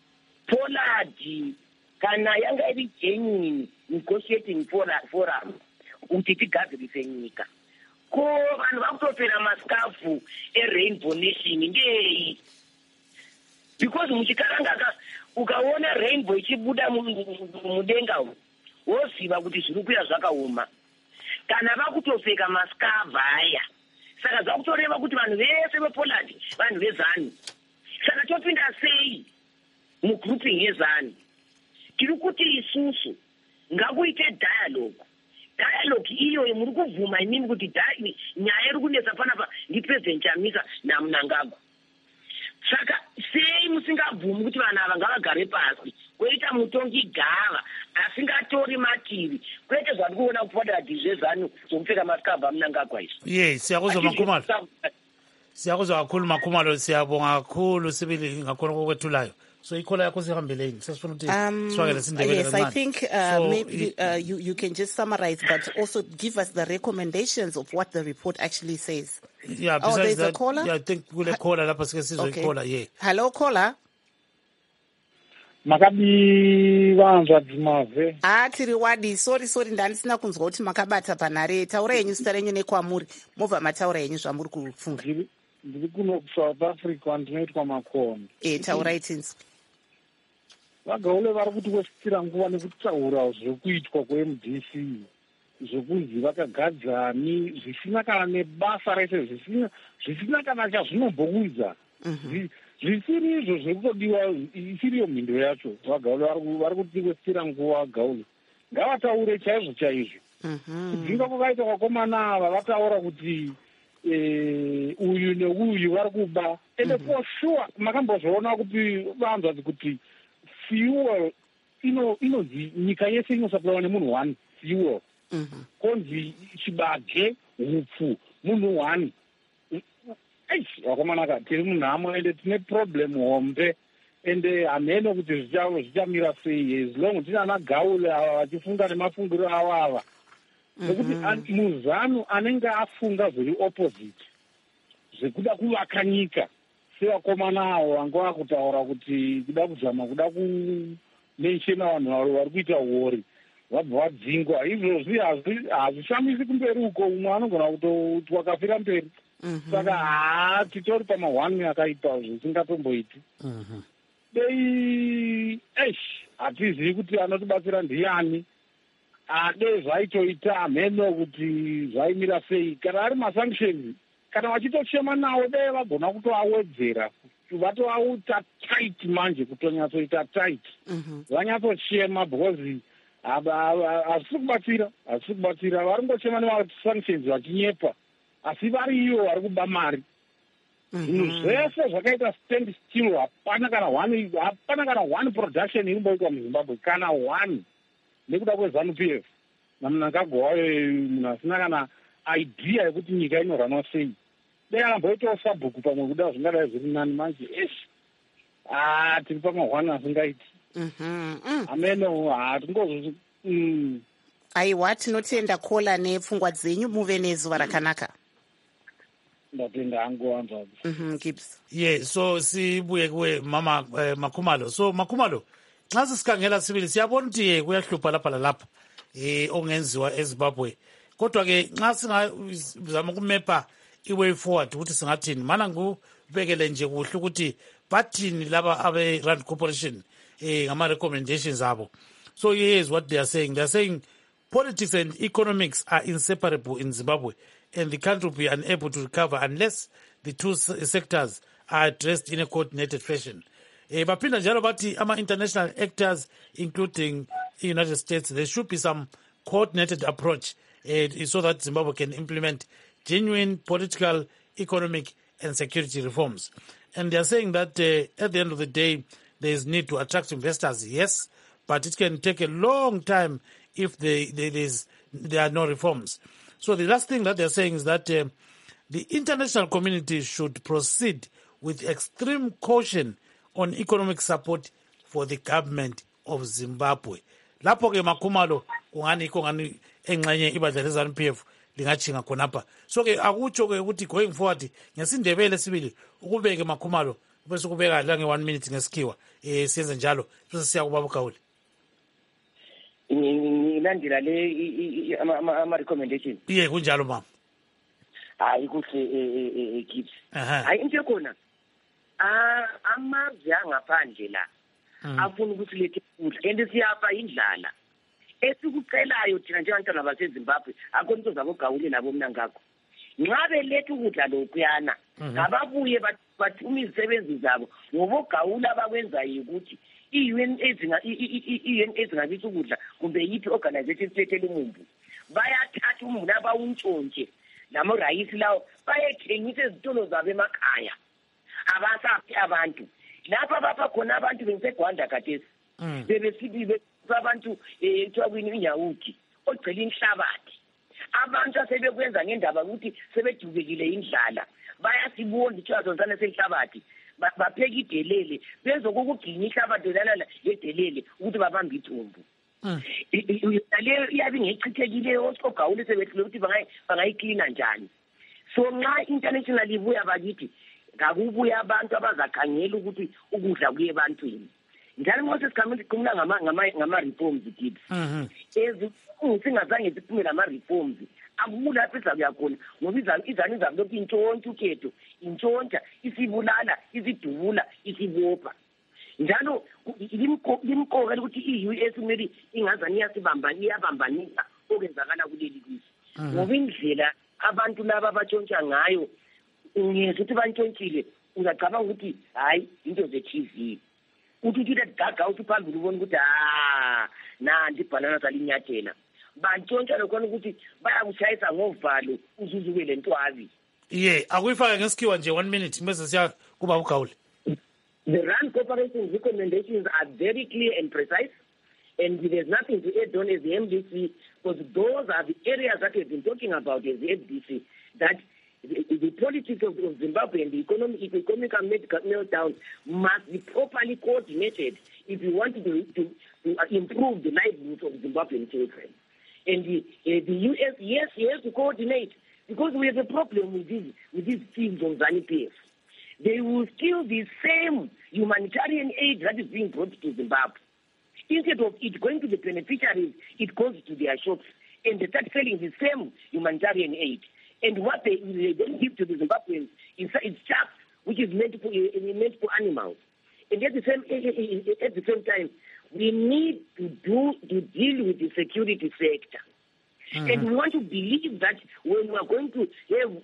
Poland kana yanga iri genuine negotiating forum kuti tigadzirise nyika, ko vanhu vakutopera masikafu eRainbow Nation ndei? Because muchikaranga ukaona rainbow ichibuda mudenga woziva kuti zviri kuya zvakaoma. Kana vakutopfeka masikafu aya, saka zvakutoreva kuti vanhu vese vePoland vanhu veZANU. Saka topinda sei mugrouping yeZANU? Tiri kuti isusu ngakuite dialogue iyo muri kubvuma imini kuti nyaya iri kunetsa panapa ndiPresident Chamisa naMnangagwa. Saka sei musingabvumi kuti vanhu ava ngavagare pasi koita mutongi gava asingatori matiri kwete zvari kuona kupadara zvezANU zvokupfeka masikabha aMnangagwa izvo? Yes, siyakuzwa Makhumalo. Siyakuzwa kakhulu Makhumalo, siyabonga kakhulu sibili ngakhona kokwethulayo. So ikhola yakho sihambeleni sesifuna ukuthi siwakele sindebele yes, I think maybe you can just summarize but also give us the recommendations of what the report actually says. Yeah, besides there's that, a caller? Yeah, I think kule caller lapha sike sizwe ikhola. Yeah. Hello caller. Makabivanzwa dzimave. Tiri wadi, sorry ndandisina kunzwa kuti makabata panhare. Taura yenyu zita renyu nekwamuri. Mobva mataura yenyu zvamuri kufunga. ndiri kuno kuSouth Africa ndinoitwa Makonde. Taurai tinzwi. Vagaule vari kuti wesitira nguva nekutaura zvekuitwa kweMDC, zvokunzi vakagadzani zvisina kana nebasa rese, zvisina kana chazvinomboudza. Zvisiri izvo zvekutodiwa isiriyo mhindo yacho. Vagaule vari kuti wesitira nguva Vagaule ngavataure chaizvo chaizvo. Kudzinga kwakaita vakomana ava vataura kuti uyu neuyu vari kuba, ende for sure makambozviona kuti vanzwa kuti fuel inonzi nyika yese inosaplawa nemunhu one fuel, konzi chibage hupfu munhu one. Vakomana tiri munhamo ende tine problem hombe, ende hamene kuti zvichamira sei as long tinana Gaule ava vachifunga nemafungiro avo ava, nekuti muzanu anenge afunga zviri opposite zvekuda kuvaka nyika sevakomana avo vanga vakutaura kuti kuda kuzama kuda kumenshena vanhu vari kuita hori vabva vadzingwa. Izvozvi hazvishamisi kumberi uko, umwe anogona kuti wakafira mberi. Saka titori pama1 akaipa zvisingatomboiti. Dei hatizivi kuti anotibatsira ndiani, ade zvaitoita hameno kuti zvaimira sei. Kana ari masanctions, kana vachitochema nawo dei vagona kutoawedzera vatoauta tight manje, kutonyatsoita tight. Vanyatsochema because hazvisi kubatsira, vari kungochema nemasanctions vachinyepa, asi variyo vari kuba mari. Zvinhu zvese zvakaita stand still, hapana kana one production iri kumboitwa muZimbabwe, kana one, nekuda kweZANU-PF naMnangagwa wayo, munhu asina kana idea yekuti nyika inorwanwa sei. Dei akamboitawo sabhuku pamwe kuda zvingadai zviri nani manje. Tiri pama1 asingaiti. Ameno hatingozi. Aiwa, tinotenda kola nepfungwa dzenyu, muve nezuva rakanaka. Ndatenda hangu wanzwa. Gibbs. So sibuye kuwe mama Makhumalo. So Makhumalo, xa sisikhangela sibili siyabona ukuthi kuyahlupha lapha lalapha ongenziwa eZimbabwe. Kodwa ke xa singazama ukumepa iway forward ukuthi singathini, mana ngubekele nje kuhle ukuthi bathini laba abe-Rand Corporation ngama-recommendations abo. So here's what they are saying. They are saying politics and economics are inseparable in Zimbabwe, and the country will be unable to recover unless the two sectors are addressed in a coordinated fashion. Bapinda njalo bathi ama-international actors, including the United States, there should be some coordinated approach so that Zimbabwe can implement genuine political, economic, and security reforms. And they are saying that at the end of the day, there is need to attract investors, yes, but it can take a long time if there are no reforms. So the last thing that they're saying is that the international community should proceed with extreme caution on economic support for the government of Zimbabwe. Lapho ke Makhumalo kungani ngani engxenye ibandla leZANU-PF lingajinga khonapha. So ke akutsho ke ukuthi going forward ngesindebele sibili ukubeke Makhumalo bese kubeka la nge 1 minute ngesikhiwa siyenze njalo bese siya kuba Gaule. Ngilandela le ama recommendation. Kunjalo mama. Hayi kuhle Gibbs. Hayi into khona amazwe angaphandle la afuna ukuthi lethe ukudla and siyapha indlala esikucelayo thina njengabantwana baseZimbabwe akho into zabo Gaule nabo Mnangagwa nxa beletha ukudla lokuyana ngababuye bathuma izisebenzi zabo ngoba uGaule abakwenzayo ukuthi i-UN ezingabithi ukudla kumbe yiphi organization silethele umumbu bayathatha umumbu abawuntshontshe namorayisi lawo bayethengisa ezitolo zabo emakhaya abasaphi abantu lapha bapha khona abantu bengisegwanda khathesi bebesibibe abantu ethiwakwini iNyawuthi ogcela inhlabathi abantu asebekwenza ngendaba ukuthi sebedubekile indlala bayasibona ithwazonzana senhlabathi bapheka idelele bezokuginya ihlabathi lalala yedelele ukuthi babambe ithumbu leyo iyabe ngechithekile oSoGaule sebehlule ukuthi bangayiklina njani. So nxa international ibuya bakithi ngakubuya abantu abazakhangela ukuthi ukudla kuye ebantwini njalo mose sikhuluma ngama reforms kids singazange siphume lama reforms akulapho izakuyakhona ngoba izanu izalokhu intshontsha ukhetho intshontsha isibulala isidubula isibopha njalo limqoka ukuthi i-US kumele ingazani iyabambanisa okwenzakala kuleli lizwe ngoba indlela abantu laba batshontsha ngayo ngiyeza ukuthi bantshontshile uzacabanga ukuthi hayi into ze-TV uthi gaga uthi phambili ubona ukuthi nanti ibhanana salinyathela bantshontsha lokhona ukuthi bayakushayisa ngovalo uzuzuke le ntwazi akuyifake ngesikhiwa nje 1 minute bese siya kuba uGawule. The RAND Corporation's recommendations are very clear and precise, and there's nothing to add on as the MDC, because those are the areas that we've been talking about as the MDC, that the politics of Zimbabwe and the economic meltdown must be properly coordinated if we want to improve the livelihoods of Zimbabwean children. And the US, yes, has to coordinate, because we have a problem with these thieves on ZANU-PF. They will steal the same humanitarian aid that is being brought to Zimbabwe. Instead of it going to the beneficiaries, it goes to their shops, and they start selling the same humanitarian aid. And what they then give to the Zimbabweans is chaff, which is meant for animals. And at the same time, we need to deal with the security sector. And we want to believe that when we are going to have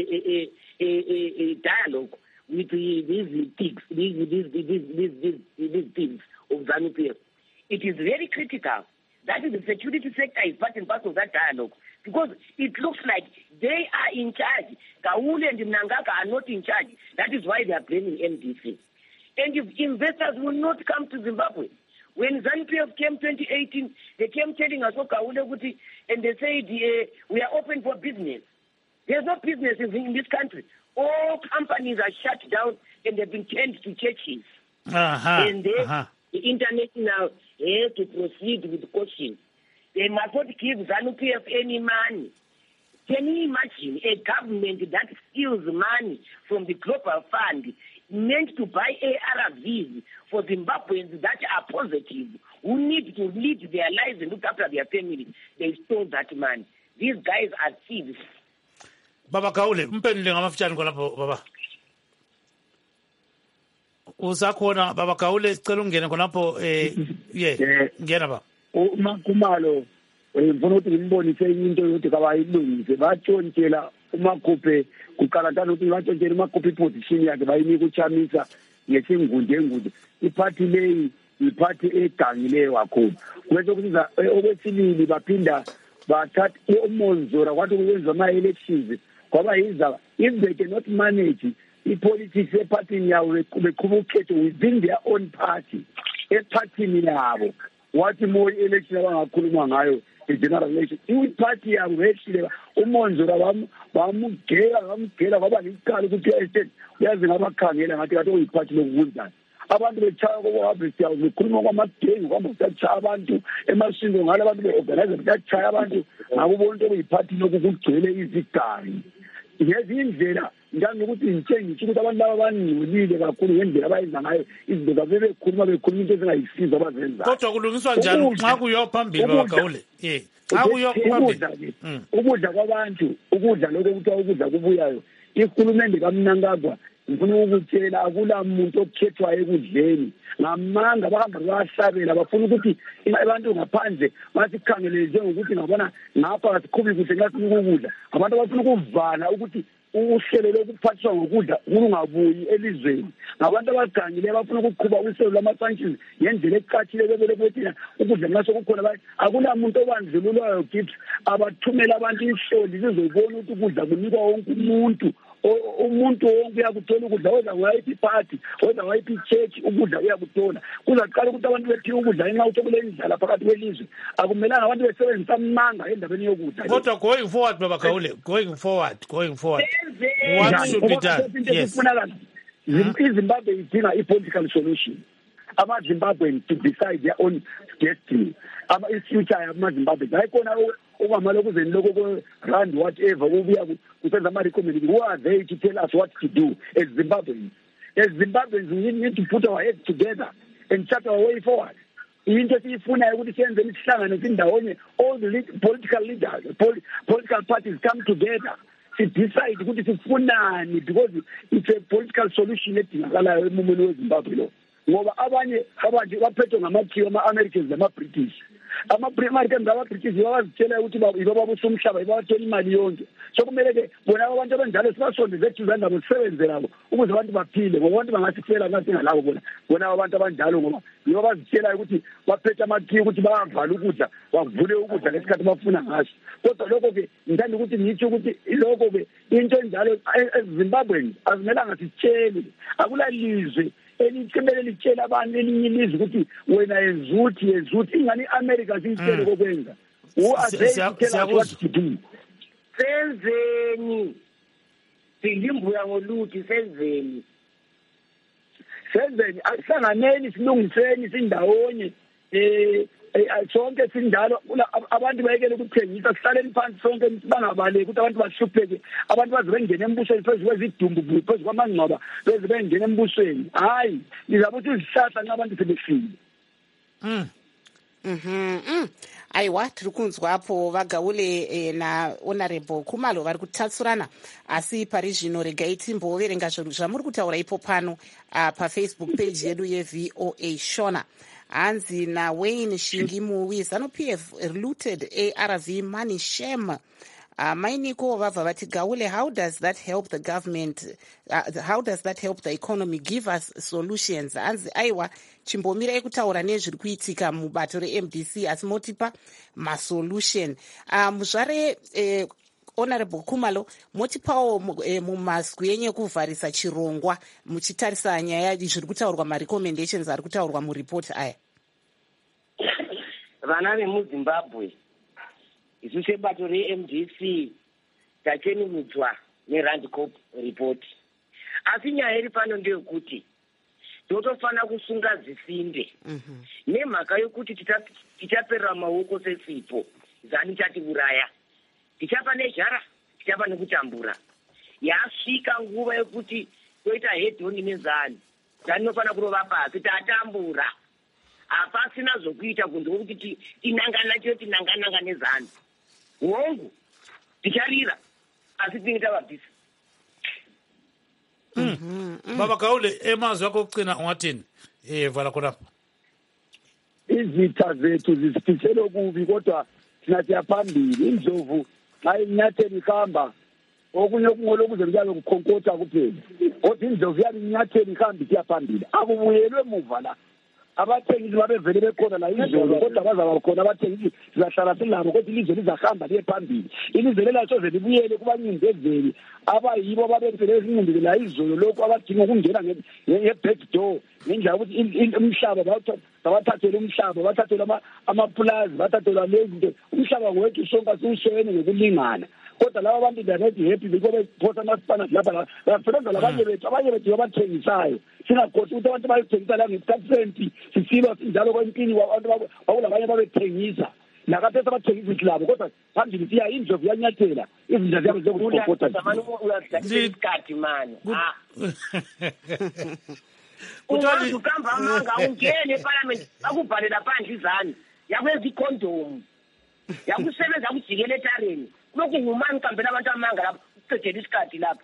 a dialogue with these pigs, these pigs of ZANU-PF, it is very critical that the security sector is part and parcel of that dialogue, because it looks like they are in charge. Kaule and Mnangagwa are not in charge. That is why they are blaming MDC. And if investors will not come to Zimbabwe, when ZANU-PF came 2018, they came telling us, and they said, we are open for business. There's no business in this country. All companies are shut down and they've been turned to churches. And the internet now has to proceed with caution. They must not give ZANU-PF any money. Can you imagine a government that steals money from the Global Fund meant to buy ARVs for Zimbabweans that are positive, who need to lead their lives and look after their families? They stole that money. These guys are thieves. Baba Gawule, mpendule ngamafutshane khonapho baba. Usakhona Baba Gawule, sicela ungene khonapho ngena ba. Umakhumalo ngifuna ukuthi ngimbonise into yokuthi kabayilungise batshontshela umakhuphe kuqalathana ukuthi batshontshela umakhuphe iposition yakhe bayinika uChamisa ngesingunde iphathi leyi iphathi egangileyo kakhulu kwethu ukuza okwesibili baphinda bathatha uMonzora kwathi kwenza ama-elections kwaba yiza if they cannot manage i-politics ephathini yawo beqhuba ukhetho within their own party ephathini yabo wathi more election abangakhuluma ngayo i-general election i-party yabo behlile uMonzora bamugela kwaba liqala ukuthi uyazi ngabakhangela ngathi kade uyiphathi lokunjani abantu betshaya kokuhabisa bekhuluma kwamagengu kwamba kutshaya abantu emashingo ngale abantu be-organize kutshaya abantu ngakubona into okuyiphathi lokhu kugcwele izigangi ngezi indlela njanokuthi ngitshengisho ukuthi abantu laba baningcolile kakhulu ngendlela abayenza ngayo izinto zabo bekhuluma into ezingayisiza abazenzayo kodwa kulungiswa njani nxa kuyiyo phambili Baba Gawule nxa kuyiyo phambili ukudla kwabantu ukudla lokho kuthiwa ukudla kubuyayo ihulumende kaMnangagwa ngifuna ukutshela akula muntu okhethwayo ekudleni ngamanga bahamba bahlabela bafuna ukuthi abantu ngaphandle basikhangele njengokuthi ngabona ngapha asiqhubi kuhle nxa sifuna ukudla abantu bafuna ukuvala ukuthi uhlelo lokuphathiswa ngokudla kungabuyi elizweni ngabantu abagangile bafuna ukuqhuba uhlelo lama-sanctions ngendlela ecatshile bebelekuthina ukudla nxa sokukhona akula muntu obandlululwayo kithi abathumela abantu ihloli zizobona ukuthi ukudla kunikwa wonke umuntu wonke uyakuthola ukudla weza ngayiphi iphathi weza ngayiphi ichurch ukudla uyakuthola kuzaqala ukuthi abantu bephiwe ukudla ngenxa ukuthi kule ndlala phakathi kwelizwe akumelanga abantu besebenzisa amanga endabeni yokudla kodwa going forward Baba Gawule going forward what should be done yes iZimbabwe idinga i-political solution ama-Zimbabweans to decide their own destiny i-future yama-Zimbabwe hayikhona okwamala okuzeni lokho rand whatever kubuya kusenza ama-recommendation who are they to tell us what to do as Zimbabweans we need to put our heads together and chart our way forward into esiyifunayo ukuthi siyenzeni isihlangano sindawonye, all the political leaders, political parties come together to decide ukuthi sifunani, because it's a political solution edingakalayo emumeni weZimbabwe lo. Ngoba abanye abantu baphethwe ngamakhiwo ama-Americans nama-British. Ama-Americans nama-British babazitshela ukuthi babusa umhlaba, babathola imali yonke. So kumele-ke bona abantu abanjalo sibasondeze eduzane nabo, sisebenze nabo ukuze abantu baphile, ngoba abantu bangasifela ngasingalabo bona abantu abanjalo, ngoba yibo bazitshelayo ukuthi baphethe amakhiwo ukuthi bayavala ukudla, bavule ukudla ngesikhathi bafuna ngaso. Kodwa lokho-ke ngithanda ukuthi ngitsho ukuthi lokho-ke into enjalo eZimbabweni azimelanga sitshele, akulalizwe elikhemele litshela abantu elinye ilizwe ukuthi wena yezuthi ingani i-America siyitshele kokwenza. Senzeni silimbuya ngoluthi, senzeni asihlanganeni, silungiseni sindawonye, sonke sinjalo. Abantu bayekele ukuthengisa, sihlaleni phansi sonke bangabaleki ukuthi abantu bahlupheke, abantu baze bengene embusweni phezu kwezidumbu, phezu kwamangcwaba, beze bengene embusweni. Hayi, ngizabe ukuthi izihlahla n'abantu sebefile. Aiwa, tiri kunzwapo Vagaule na Honorable Khumalo vari kutatsurana, asi pari zvino regai timboverenga zvinhu zvamuri kutaura ipo pano paFacebook page yedu yeVOA Shona. Hanzi na Wayne Shingimuwi, ZANU-PF looted ARV money shame. Mainiko vabva vati Gaule, how does that help the government? How does that help the economy? Give us solutions. Hanzi aiwa chimbomirai kutaura nezviri kuitika mubato reMDC asi motipa masolution. Muzvare Honorable Khumalo, motipawo mumaswi enye kuvharisa chirongwa muchitarisa nyaya zviri kutaurwa marecommendations ari kutaurwa muripoti aya. Vana vemuZimbabwe isu sebato reMDC tachenudzwa neRandCorp report, asi nyaya iri pano ndeyekuti totofana kusunga zisinde nemhaka yokuti tichaperera maoko sesipo, ZANU chatiuraya, tichapa nejara, tichapa nekutambura. Yasvika nguva yekuti toita hedhoni neZANU, ZANU inofana kurova pasi, tatambura. Hapasina zvokuita kunze kwekuti tinangana neZANU. Hongu ticharira asi tinenge tavabvisa. Baba Gaule, emazwi akho okugcina ungathini? Vala khonapha. Izitha zethu zisifisele okubi, kodwa thina siyaphambili. Indlovu xa inyathelo ihamba, okunye okungolokuze kuyabe kukhonkotha kuphela, kodwa indlovu yabe inyathelo ihamba isiyaphambili, akubuyelwe emuva la. Abathengisi babevele bekhona la izolo, kodwa bazaba khona abathengisi sizahlala silabo, kodwa ilizwe lizahamba liye phambili. Ilizwe lelasoze libuyele kubanyindezeli abayibo babevele zincindile la izolo, lokhu abadinga ukungena nge-back door, ngendlela ukuthi umhlaba babathathele umhlaba, bathathele amapulazi, bathathele lezinto. Umhlaba wethu sonke siwuswene ngokulingana, kodwa laba abantu they are not happy because bephosa amasipana lapha basebenza labanye bethu babathengisayo. Singakhohlwa ukuthi abantu bayithengisa la nge-30 sisiba njalo kwempini abantu bakulabanye babethengisa nakathetha abathengisi labo, kodwa phambili siya indlovu yanyathela izinto zabo zokukhokotha. Isikhathi mani uthi ukamba amanga ungene eParliament akubhalela phandle izani yakweza ikhondomu yakusebenza kujikela etareni lokhu ngumani kambela abantu amanga lapho uqedela isikhathi lapho.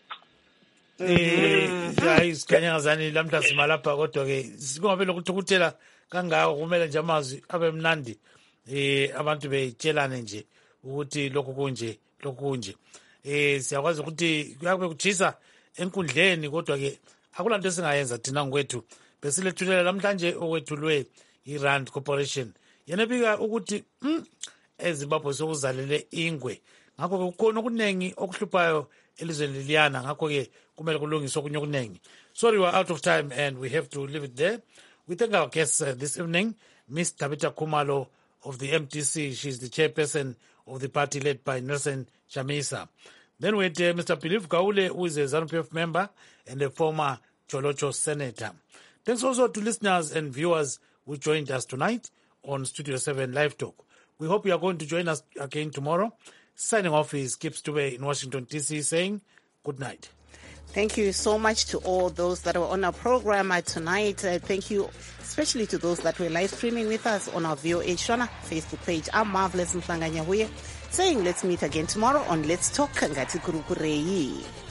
Hayi sikhanyangazani lamhla simalapha, kodwa-ke singabe lokuthukuthela kangako kumele nje amazwi abe mnandi, abantu betshelane nje ukuthi lokhu kunje. Siyakwazi ukuthi kuyabe kutshisa enkundleni, kodwa-ke akulanto esingayenza thina ngokwethu. Besilethulela namhlanje okwethulwe iRand Corporation, yena bika ukuthi eZimbabwe sokuzalele ingwe, ngakho-ke kukhona okuningi okuhluphayo elizweni liliyana, ngakho-ke kumele kulungiswe okunye okuningi. Sorry, we're out of time and we have to leave it there. We thank our guests this evening, Ms. Tabitha Khumalo of the MDC. She's the chairperson of the party led by Nelson Chamisa. Then we had Mr. Philip Gaule, who is a ZANU-PF member and a former Cholocho senator. Thanks also to listeners and viewers who joined us tonight on Studio 7 Live Talk. We hope you are going to join us again tomorrow. Signing off is Kip Stube in Washington, D.C., saying good night. Thank you so much to all those that were on our program tonight. Thank you especially to those that were live streaming with us on our VOA Shona Facebook page. I'm Marvelous Mhlanganya Huye, saying let's meet again tomorrow on Let's Talk Ngati Kurukurei.